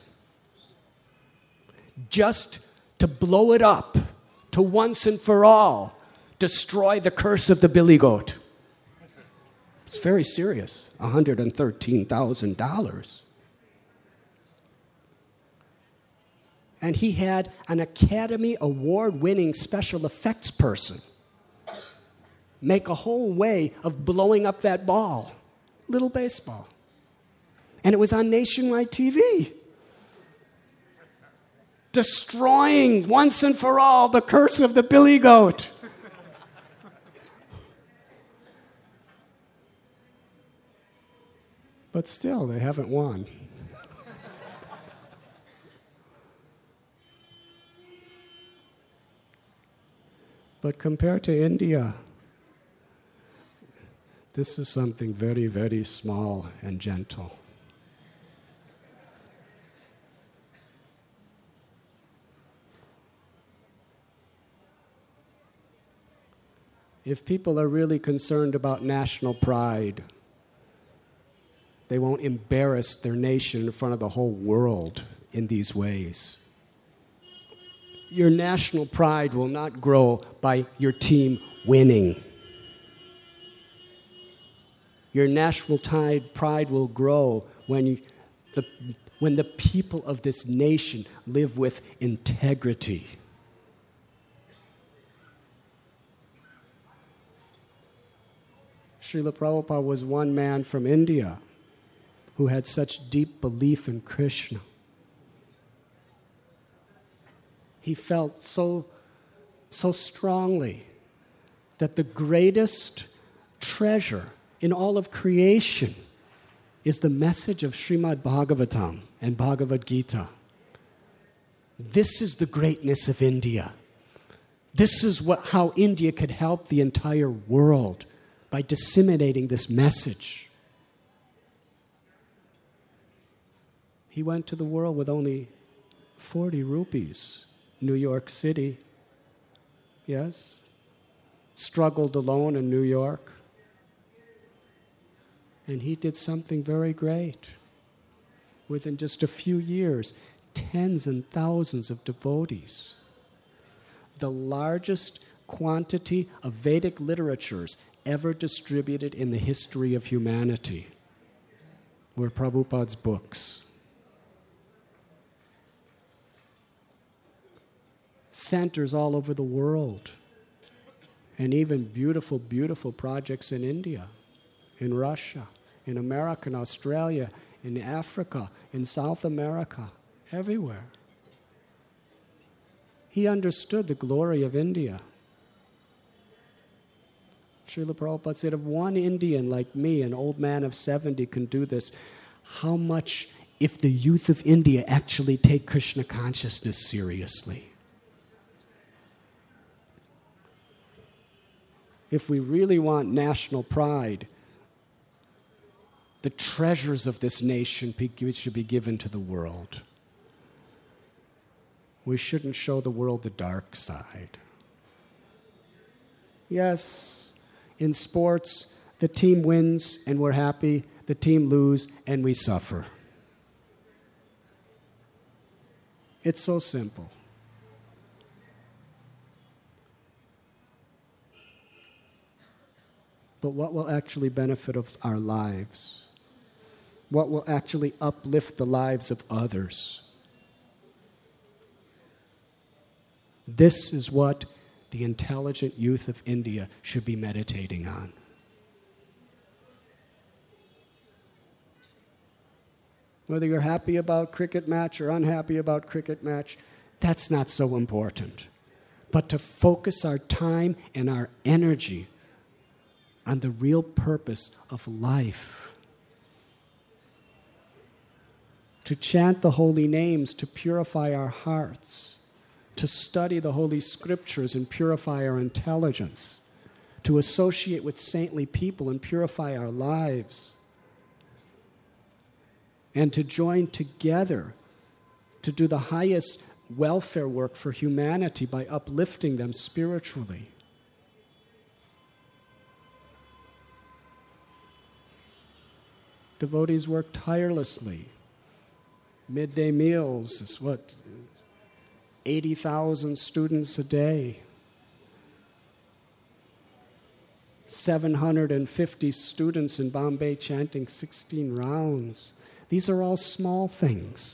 just to blow it up, to once and for all destroy the curse of the billy goat. It's very serious, $113,000. And he had an Academy Award-winning special effects person make a whole way of blowing up that ball, little baseball. And it was on nationwide TV, destroying once and for all the curse of the billy goat. But still, they haven't won. But compared to India, this is something very, very small and gentle. If people are really concerned about national pride, they won't embarrass their nation in front of the whole world in these ways. Your national pride will not grow by your team winning. Your national pride will grow when the people of this nation live with integrity. Srila Prabhupada was one man from India who had such deep belief in Krishna. He felt so strongly that the greatest treasure in all of creation is the message of Srimad Bhagavatam and Bhagavad Gita. This is the greatness of India. This is how India could help the entire world by disseminating this message. He went to the world with only 40 rupees. New York City, yes, struggled alone in New York. And he did something very great. Within just a few years, tens and thousands of devotees. The largest quantity of Vedic literatures ever distributed in the history of humanity were Prabhupada's books. Centers all over the world, and even beautiful, beautiful projects in India, in Russia, in America, in Australia, in Africa, in South America, everywhere. He understood the glory of India. Srila Prabhupada said, if one Indian like me, an old man of 70, can do this, how much if the youth of India actually take Krishna consciousness seriously? If we really want national pride, the treasures of this nation should be given to the world. We shouldn't show the world the dark side. Yes, in sports, the team wins and we're happy, the team loses and we suffer. It's so simple. But what will actually benefit of our lives? What will actually uplift the lives of others? This is what the intelligent youth of India should be meditating on. Whether you're happy about cricket match or unhappy about cricket match, that's not so important. But to focus our time and our energy on the real purpose of life. To chant the holy names, to purify our hearts. To study the Holy Scriptures and purify our intelligence. To associate with saintly people and purify our lives. And to join together to do the highest welfare work for humanity by uplifting them spiritually. Devotees work tirelessly. Midday meals is 80,000 students a day. 750 students in Bombay chanting 16 rounds. These are all small things.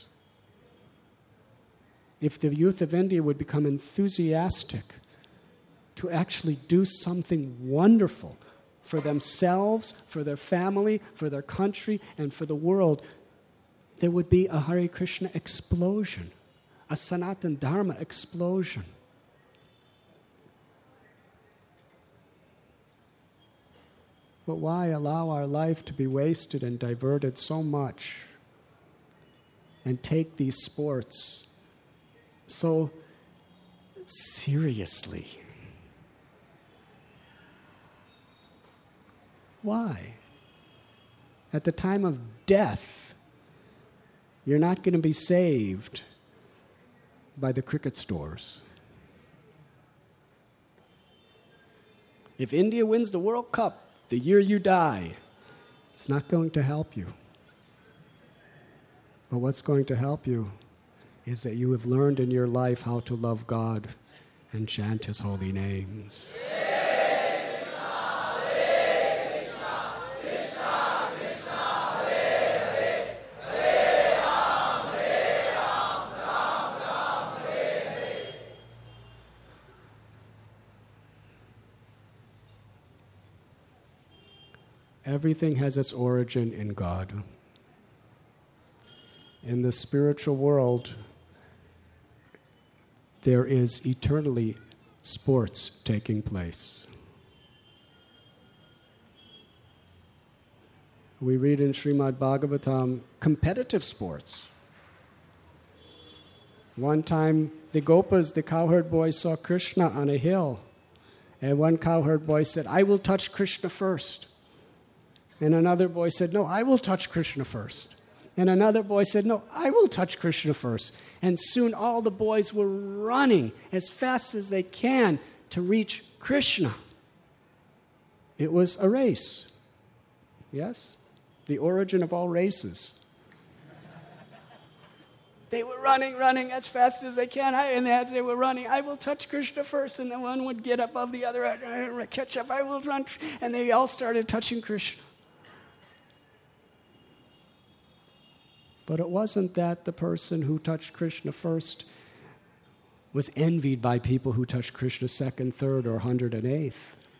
If the youth of India would become enthusiastic to actually do something wonderful for themselves, for their family, for their country, and for the world, there would be a Hare Krishna explosion, a Sanatana Dharma explosion. But why allow our life to be wasted and diverted so much and take these sports so seriously? Why? At the time of death, you're not going to be saved by the cricket stores. If India wins the World Cup the year you die, it's not going to help you. But what's going to help you is that you have learned in your life how to love God and chant His holy names. Everything has its origin in God. In the spiritual world, there is eternally sports taking place. We read in Srimad Bhagavatam competitive sports. One time, the Gopas, the cowherd boys, saw Krishna on a hill. And one cowherd boy said, "I will touch Krishna first." And another boy said, "No, I will touch Krishna first." And another boy said, "No, I will touch Krishna first." And soon all the boys were running as fast as they can to reach Krishna. It was a race. Yes? The origin of all races. They were running as fast as they can. And as they were running, "I will touch Krishna first." And then one would get above the other, "Catch up, I will run." And they all started touching Krishna. But it wasn't that the person who touched Krishna first was envied by people who touched Krishna second, third, or 108th.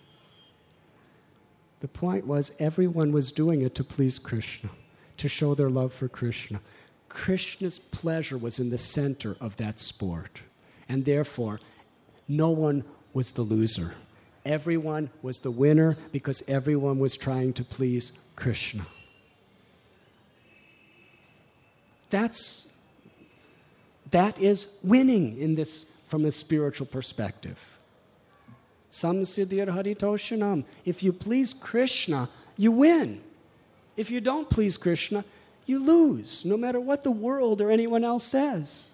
The point was everyone was doing it to please Krishna, to show their love for Krishna. Krishna's pleasure was in the center of that sport. And therefore, no one was the loser. Everyone was the winner because everyone was trying to please Krishna. That is winning in this from a spiritual perspective. Samsiddhir haritoshanam. If you please Krishna, you win. If you don't please Krishna, you lose, no matter what the world or anyone else says.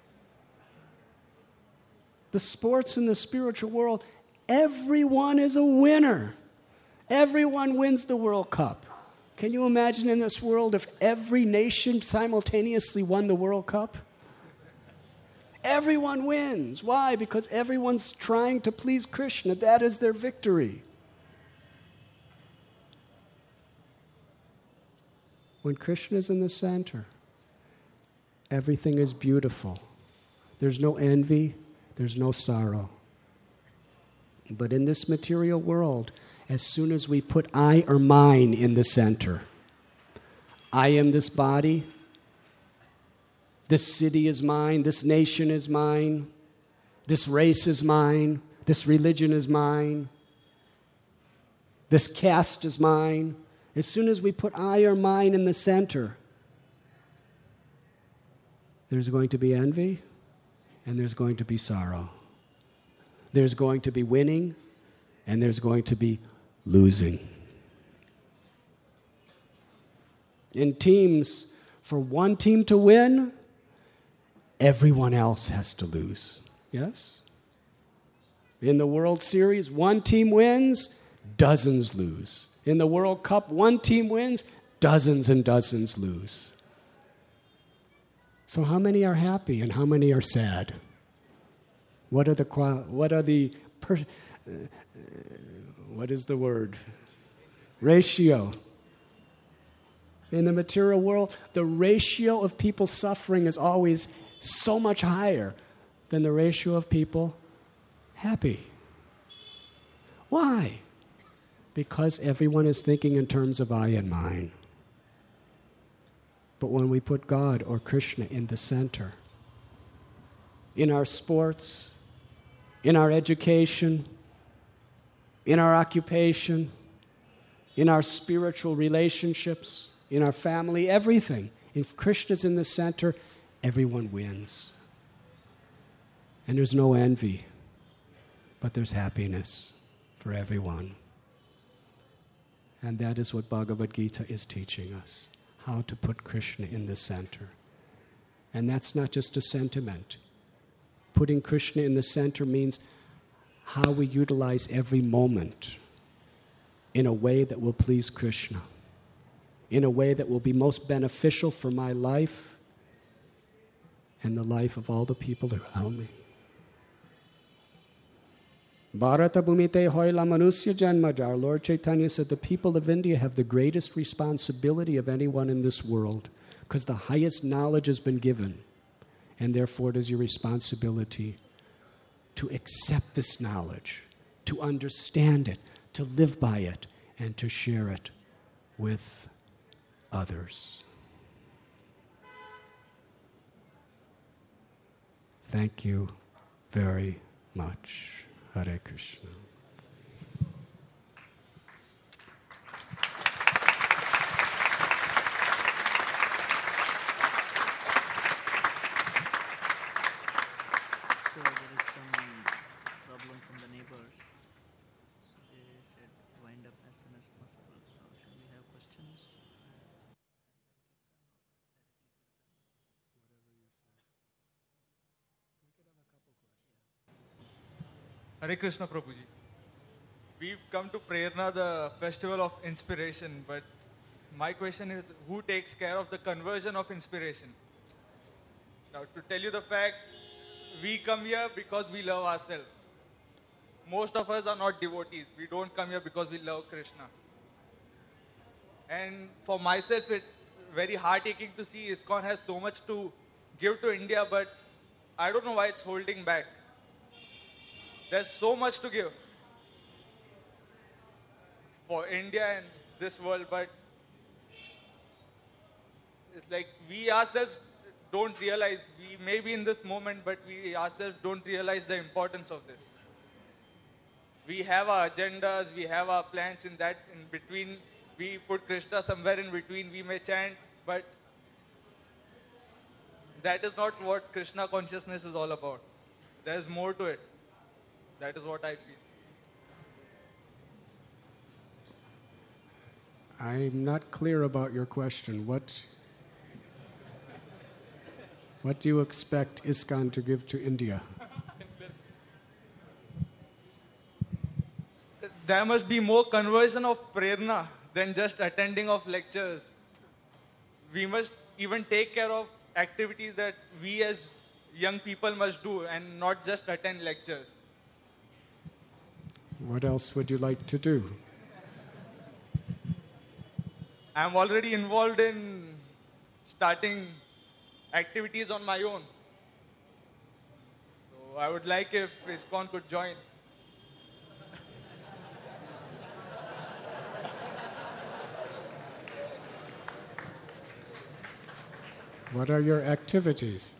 The sports in the spiritual world, everyone is a winner. Everyone wins the World Cup. Can you imagine in this world if every nation simultaneously won the World Cup? Everyone wins. Why? Because everyone's trying to please Krishna. That is their victory. When Krishna is in the center, everything is beautiful. There's no envy. there's no sorrow. But in this material world, as soon as we put I or mine in the center, I am this body, this city is mine, this nation is mine, this race is mine, this religion is mine, this caste is mine. As soon as we put I or mine in the center, there's going to be envy and there's going to be sorrow. There's going to be winning and there's going to be losing. In teams, for one team to win, everyone else has to lose. Yes? In the World Series, one team wins, dozens lose. In the World Cup, one team wins, dozens and dozens lose. So how many are happy and how many are sad? What is the word? Ratio. In the material world, the ratio of people suffering is always so much higher than the ratio of people happy. Why? Because everyone is thinking in terms of I and mine. But when we put God or Krishna in the center, in our sports, in our education, in our occupation, in our spiritual relationships, in our family, everything, if Krishna's in the center, everyone wins. And there's no envy, but there's happiness for everyone. And that is what Bhagavad Gita is teaching us, how to put Krishna in the center. And that's not just a sentiment. Putting Krishna in the center means how we utilize every moment in a way that will please Krishna, in a way that will be most beneficial for my life and the life of all the people around me. Bharata Bhumite Hoila Manusya Janmaj, our Lord Chaitanya said the people of India have the greatest responsibility of anyone in this world because the highest knowledge has been given, and therefore it is your responsibility to accept this knowledge, to understand it, to live by it, and to share it with others. Thank you very much. Hare Krishna. So there is some problem from the neighbors. So they said wind up as soon as possible. So should we have questions? Hare Krishna Prabhuji. We've come to Prerna, the festival of inspiration, but my question is, who takes care of the conversion of inspiration? Now, to tell you the fact, we come here because we love ourselves. Most of us are not devotees. We don't come here because we love Krishna. And for myself, it's very heart-aching to see ISKCON has so much to give to India, but I don't know why it's holding back. There's so much to give for India and this world, but it's like we ourselves don't realize, we may be in this moment, but we ourselves don't realize the importance of this. We have our agendas, we have our plans in that, in between, we put Krishna somewhere in between, we may chant, but that is not what Krishna consciousness is all about. There's more to it. That is what I feel. I'm not clear about your question. What do you expect ISKCON to give to India? There must be more conversion of prerna than just attending of lectures. We must even take care of activities that we as young people must do and not just attend lectures. What else would you like to do? I'm already involved in starting activities on my own. So I would like if ISKCON could join. What are your activities?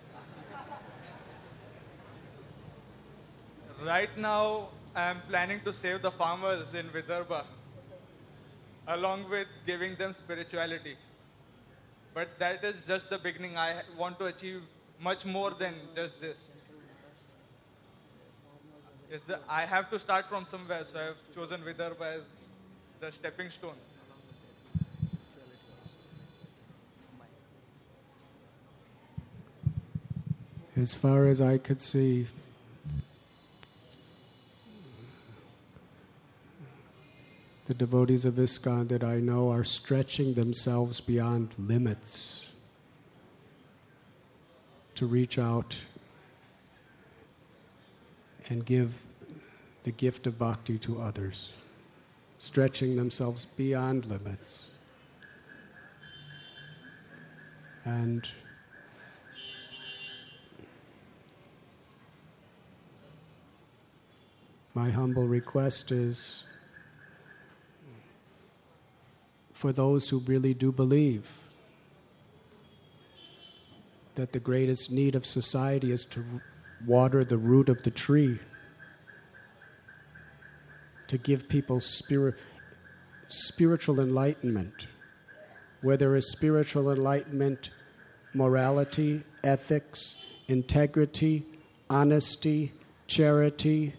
Right now, I am planning to save the farmers in Vidarbha, along with giving them spirituality. But that is just the beginning. I want to achieve much more than just this. I have to start from somewhere, so I have chosen Vidarbha as the stepping stone. As far as I could see, the devotees of ISKCON that I know are stretching themselves beyond limits to reach out and give the gift of bhakti to others, stretching themselves beyond limits. And my humble request is for those who really do believe that the greatest need of society is to water the root of the tree, to give people spiritual enlightenment, whether it's spiritual enlightenment, morality, ethics, integrity, honesty, charity.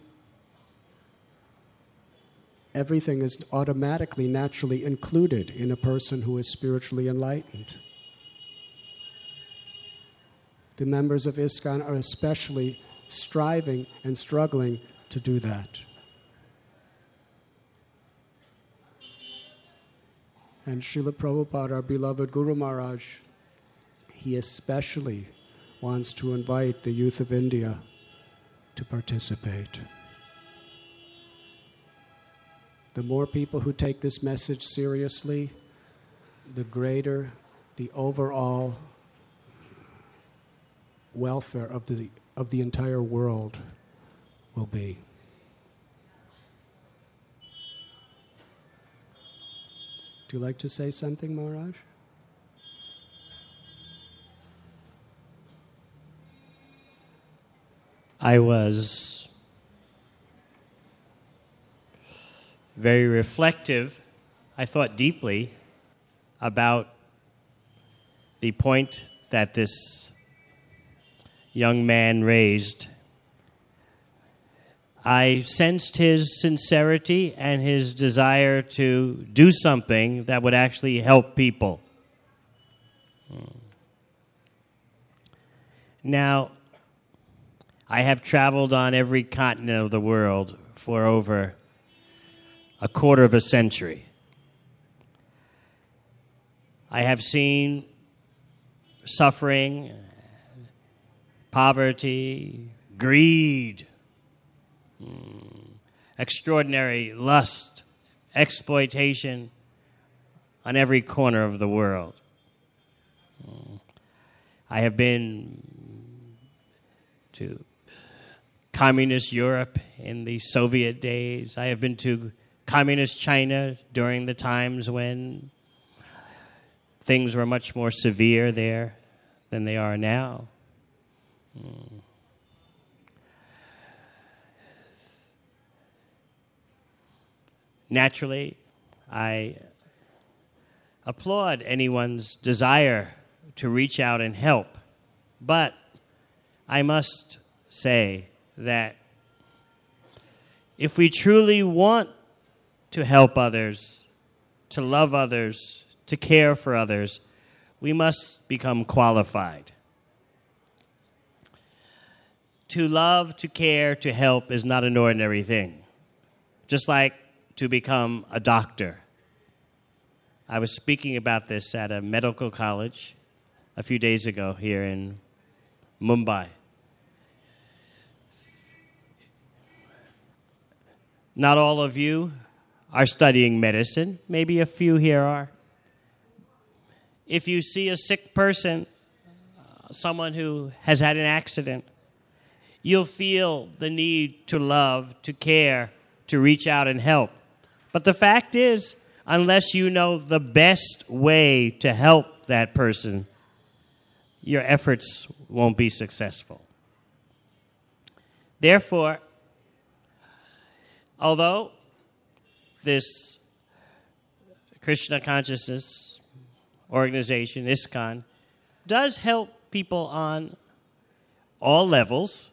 Everything is automatically, naturally included in a person who is spiritually enlightened. The members of ISKCON are especially striving and struggling to do that. And Srila Prabhupada, our beloved Guru Maharaj, he especially wants to invite the youth of India to participate. The more people who take this message seriously, the greater the overall welfare of the entire world will be. Do you like to say something, Maharaj? I was very reflective. I thought deeply about the point that this young man raised. I sensed his sincerity and his desire to do something that would actually help people. Now, I have traveled on every continent of the world for over a quarter of a century. I have seen suffering, poverty, greed, extraordinary lust, exploitation on every corner of the world. I have been to communist Europe in the Soviet days. I have been to communist China during the times when things were much more severe there than they are now. Naturally, I applaud anyone's desire to reach out and help, but I must say that if we truly want to help others, to love others, to care for others, we must become qualified. To love, to care, to help is not an ordinary thing. Just like to become a doctor. I was speaking about this at a medical college a few days ago here in Mumbai. Not all of you are studying medicine. Maybe a few here are. If you see a sick person, someone who has had an accident, you'll feel the need to love, to care, to reach out and help. But the fact is, unless you know the best way to help that person, your efforts won't be successful. Therefore, although this Krishna consciousness organization, ISKCON, does help people on all levels.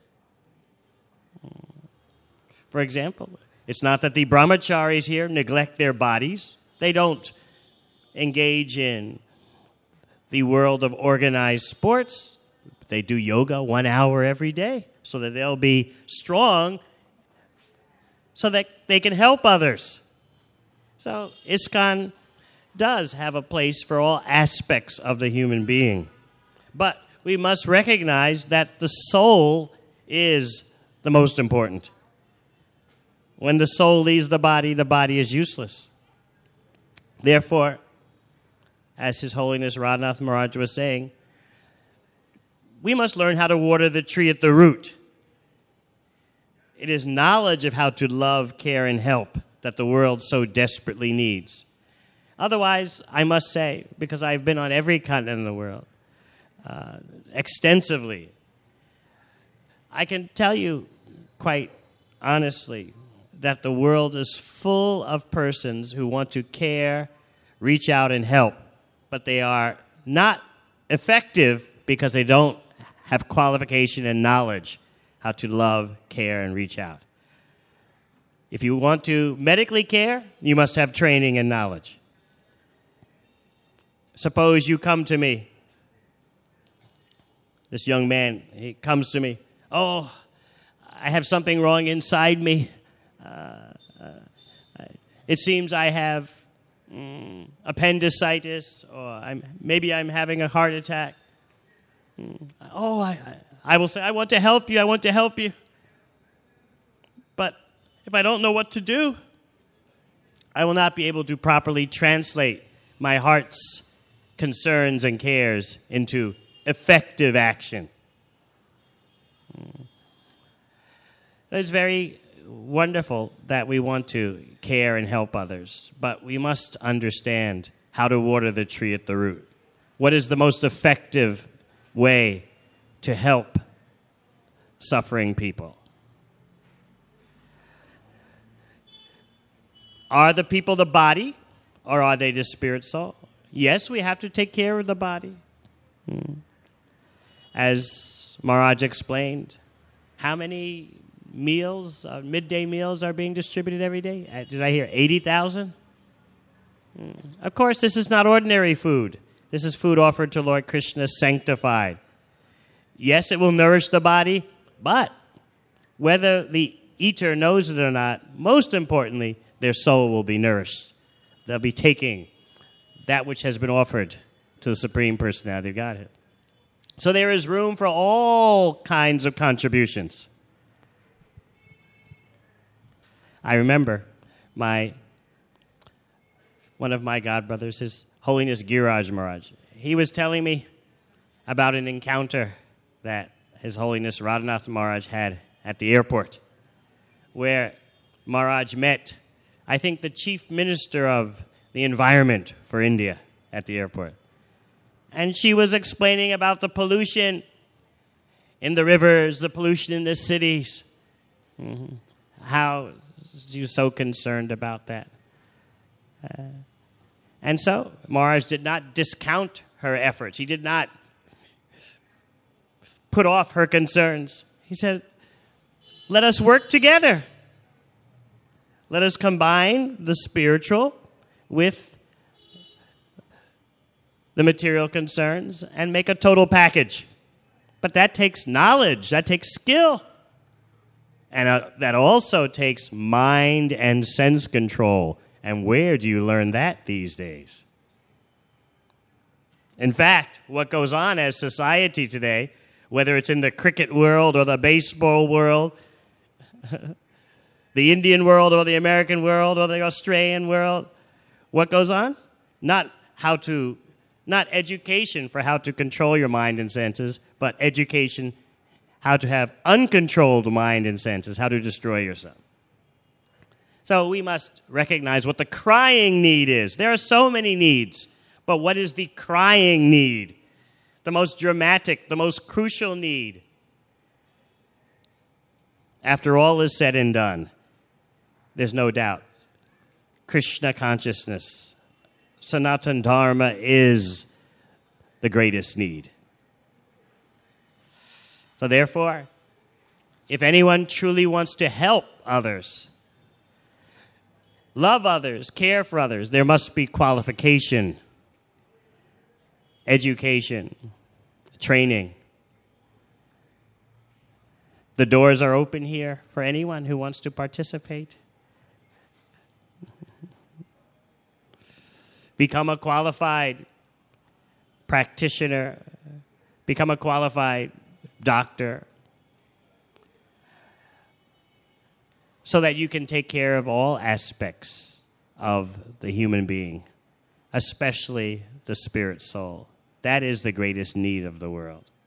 For example, it's not that the brahmacharis here neglect their bodies. They don't engage in the world of organized sports. They do yoga 1 hour every day so that they'll be strong so that they can help others. So ISKCON does have a place for all aspects of the human being. But we must recognize that the soul is the most important. When the soul leaves the body is useless. Therefore, as His Holiness Radhanath Maharaj was saying, we must learn how to water the tree at the root. It is knowledge of how to love, care, and help that the world so desperately needs. Otherwise, I must say, because I've been on every continent in the world extensively, I can tell you quite honestly that the world is full of persons who want to care, reach out, and help, but they are not effective because they don't have qualification and knowledge how to love, care, and reach out. If you want to medically care, you must have training and knowledge. Suppose you come to me. This young man, he comes to me. Oh, I have something wrong inside me. It seems I have appendicitis, or maybe I'm having a heart attack. I will say, I want to help you, I want to help you. But if I don't know what to do, I will not be able to properly translate my heart's concerns and cares into effective action. It's very wonderful that we want to care and help others, but we must understand how to water the tree at the root. What is the most effective way to help suffering people? Are the people the body, or are they the spirit soul? Yes, we have to take care of the body. As Maharaj explained, how many meals, midday meals, are being distributed every day? Did I hear 80,000? Of course, this is not ordinary food. This is food offered to Lord Krishna, sanctified. Yes, it will nourish the body, but whether the eater knows it or not, most importantly, their soul will be nourished. They'll be taking that which has been offered to the Supreme Personality of Godhead. So there is room for all kinds of contributions. I remember one of my godbrothers, His Holiness Giriraj Maharaj. He was telling me about an encounter that His Holiness Radhanath Maharaj had at the airport, where Maharaj met, I think, the Chief Minister of the Environment for India at the airport. And she was explaining about the pollution in the rivers, the pollution in the cities, how she was so concerned about that. And so Maharaj did not discount her efforts. He did not put off her concerns. He said, let us work together. Let us combine the spiritual with the material concerns and make a total package. But that takes knowledge, that takes skill. And that also takes mind and sense control. And where do you learn that these days? In fact, what goes on as society today, whether it's in the cricket world or the baseball world, the Indian world or the American world or the Australian world, what goes on? Not education for how to control your mind and senses, but education how to have uncontrolled mind and senses, how to destroy yourself. So we must recognize what the crying need is. There are so many needs, but what is the crying need? The most dramatic, the most crucial need. After all is said and done, there's no doubt. Krishna consciousness, Sanatana Dharma is the greatest need. So therefore, if anyone truly wants to help others, love others, care for others, there must be qualification, education, training. The doors are open here for anyone who wants to participate. Become a qualified practitioner, become a qualified doctor, so that you can take care of all aspects of the human being, especially the spirit soul. That is the greatest need of the world.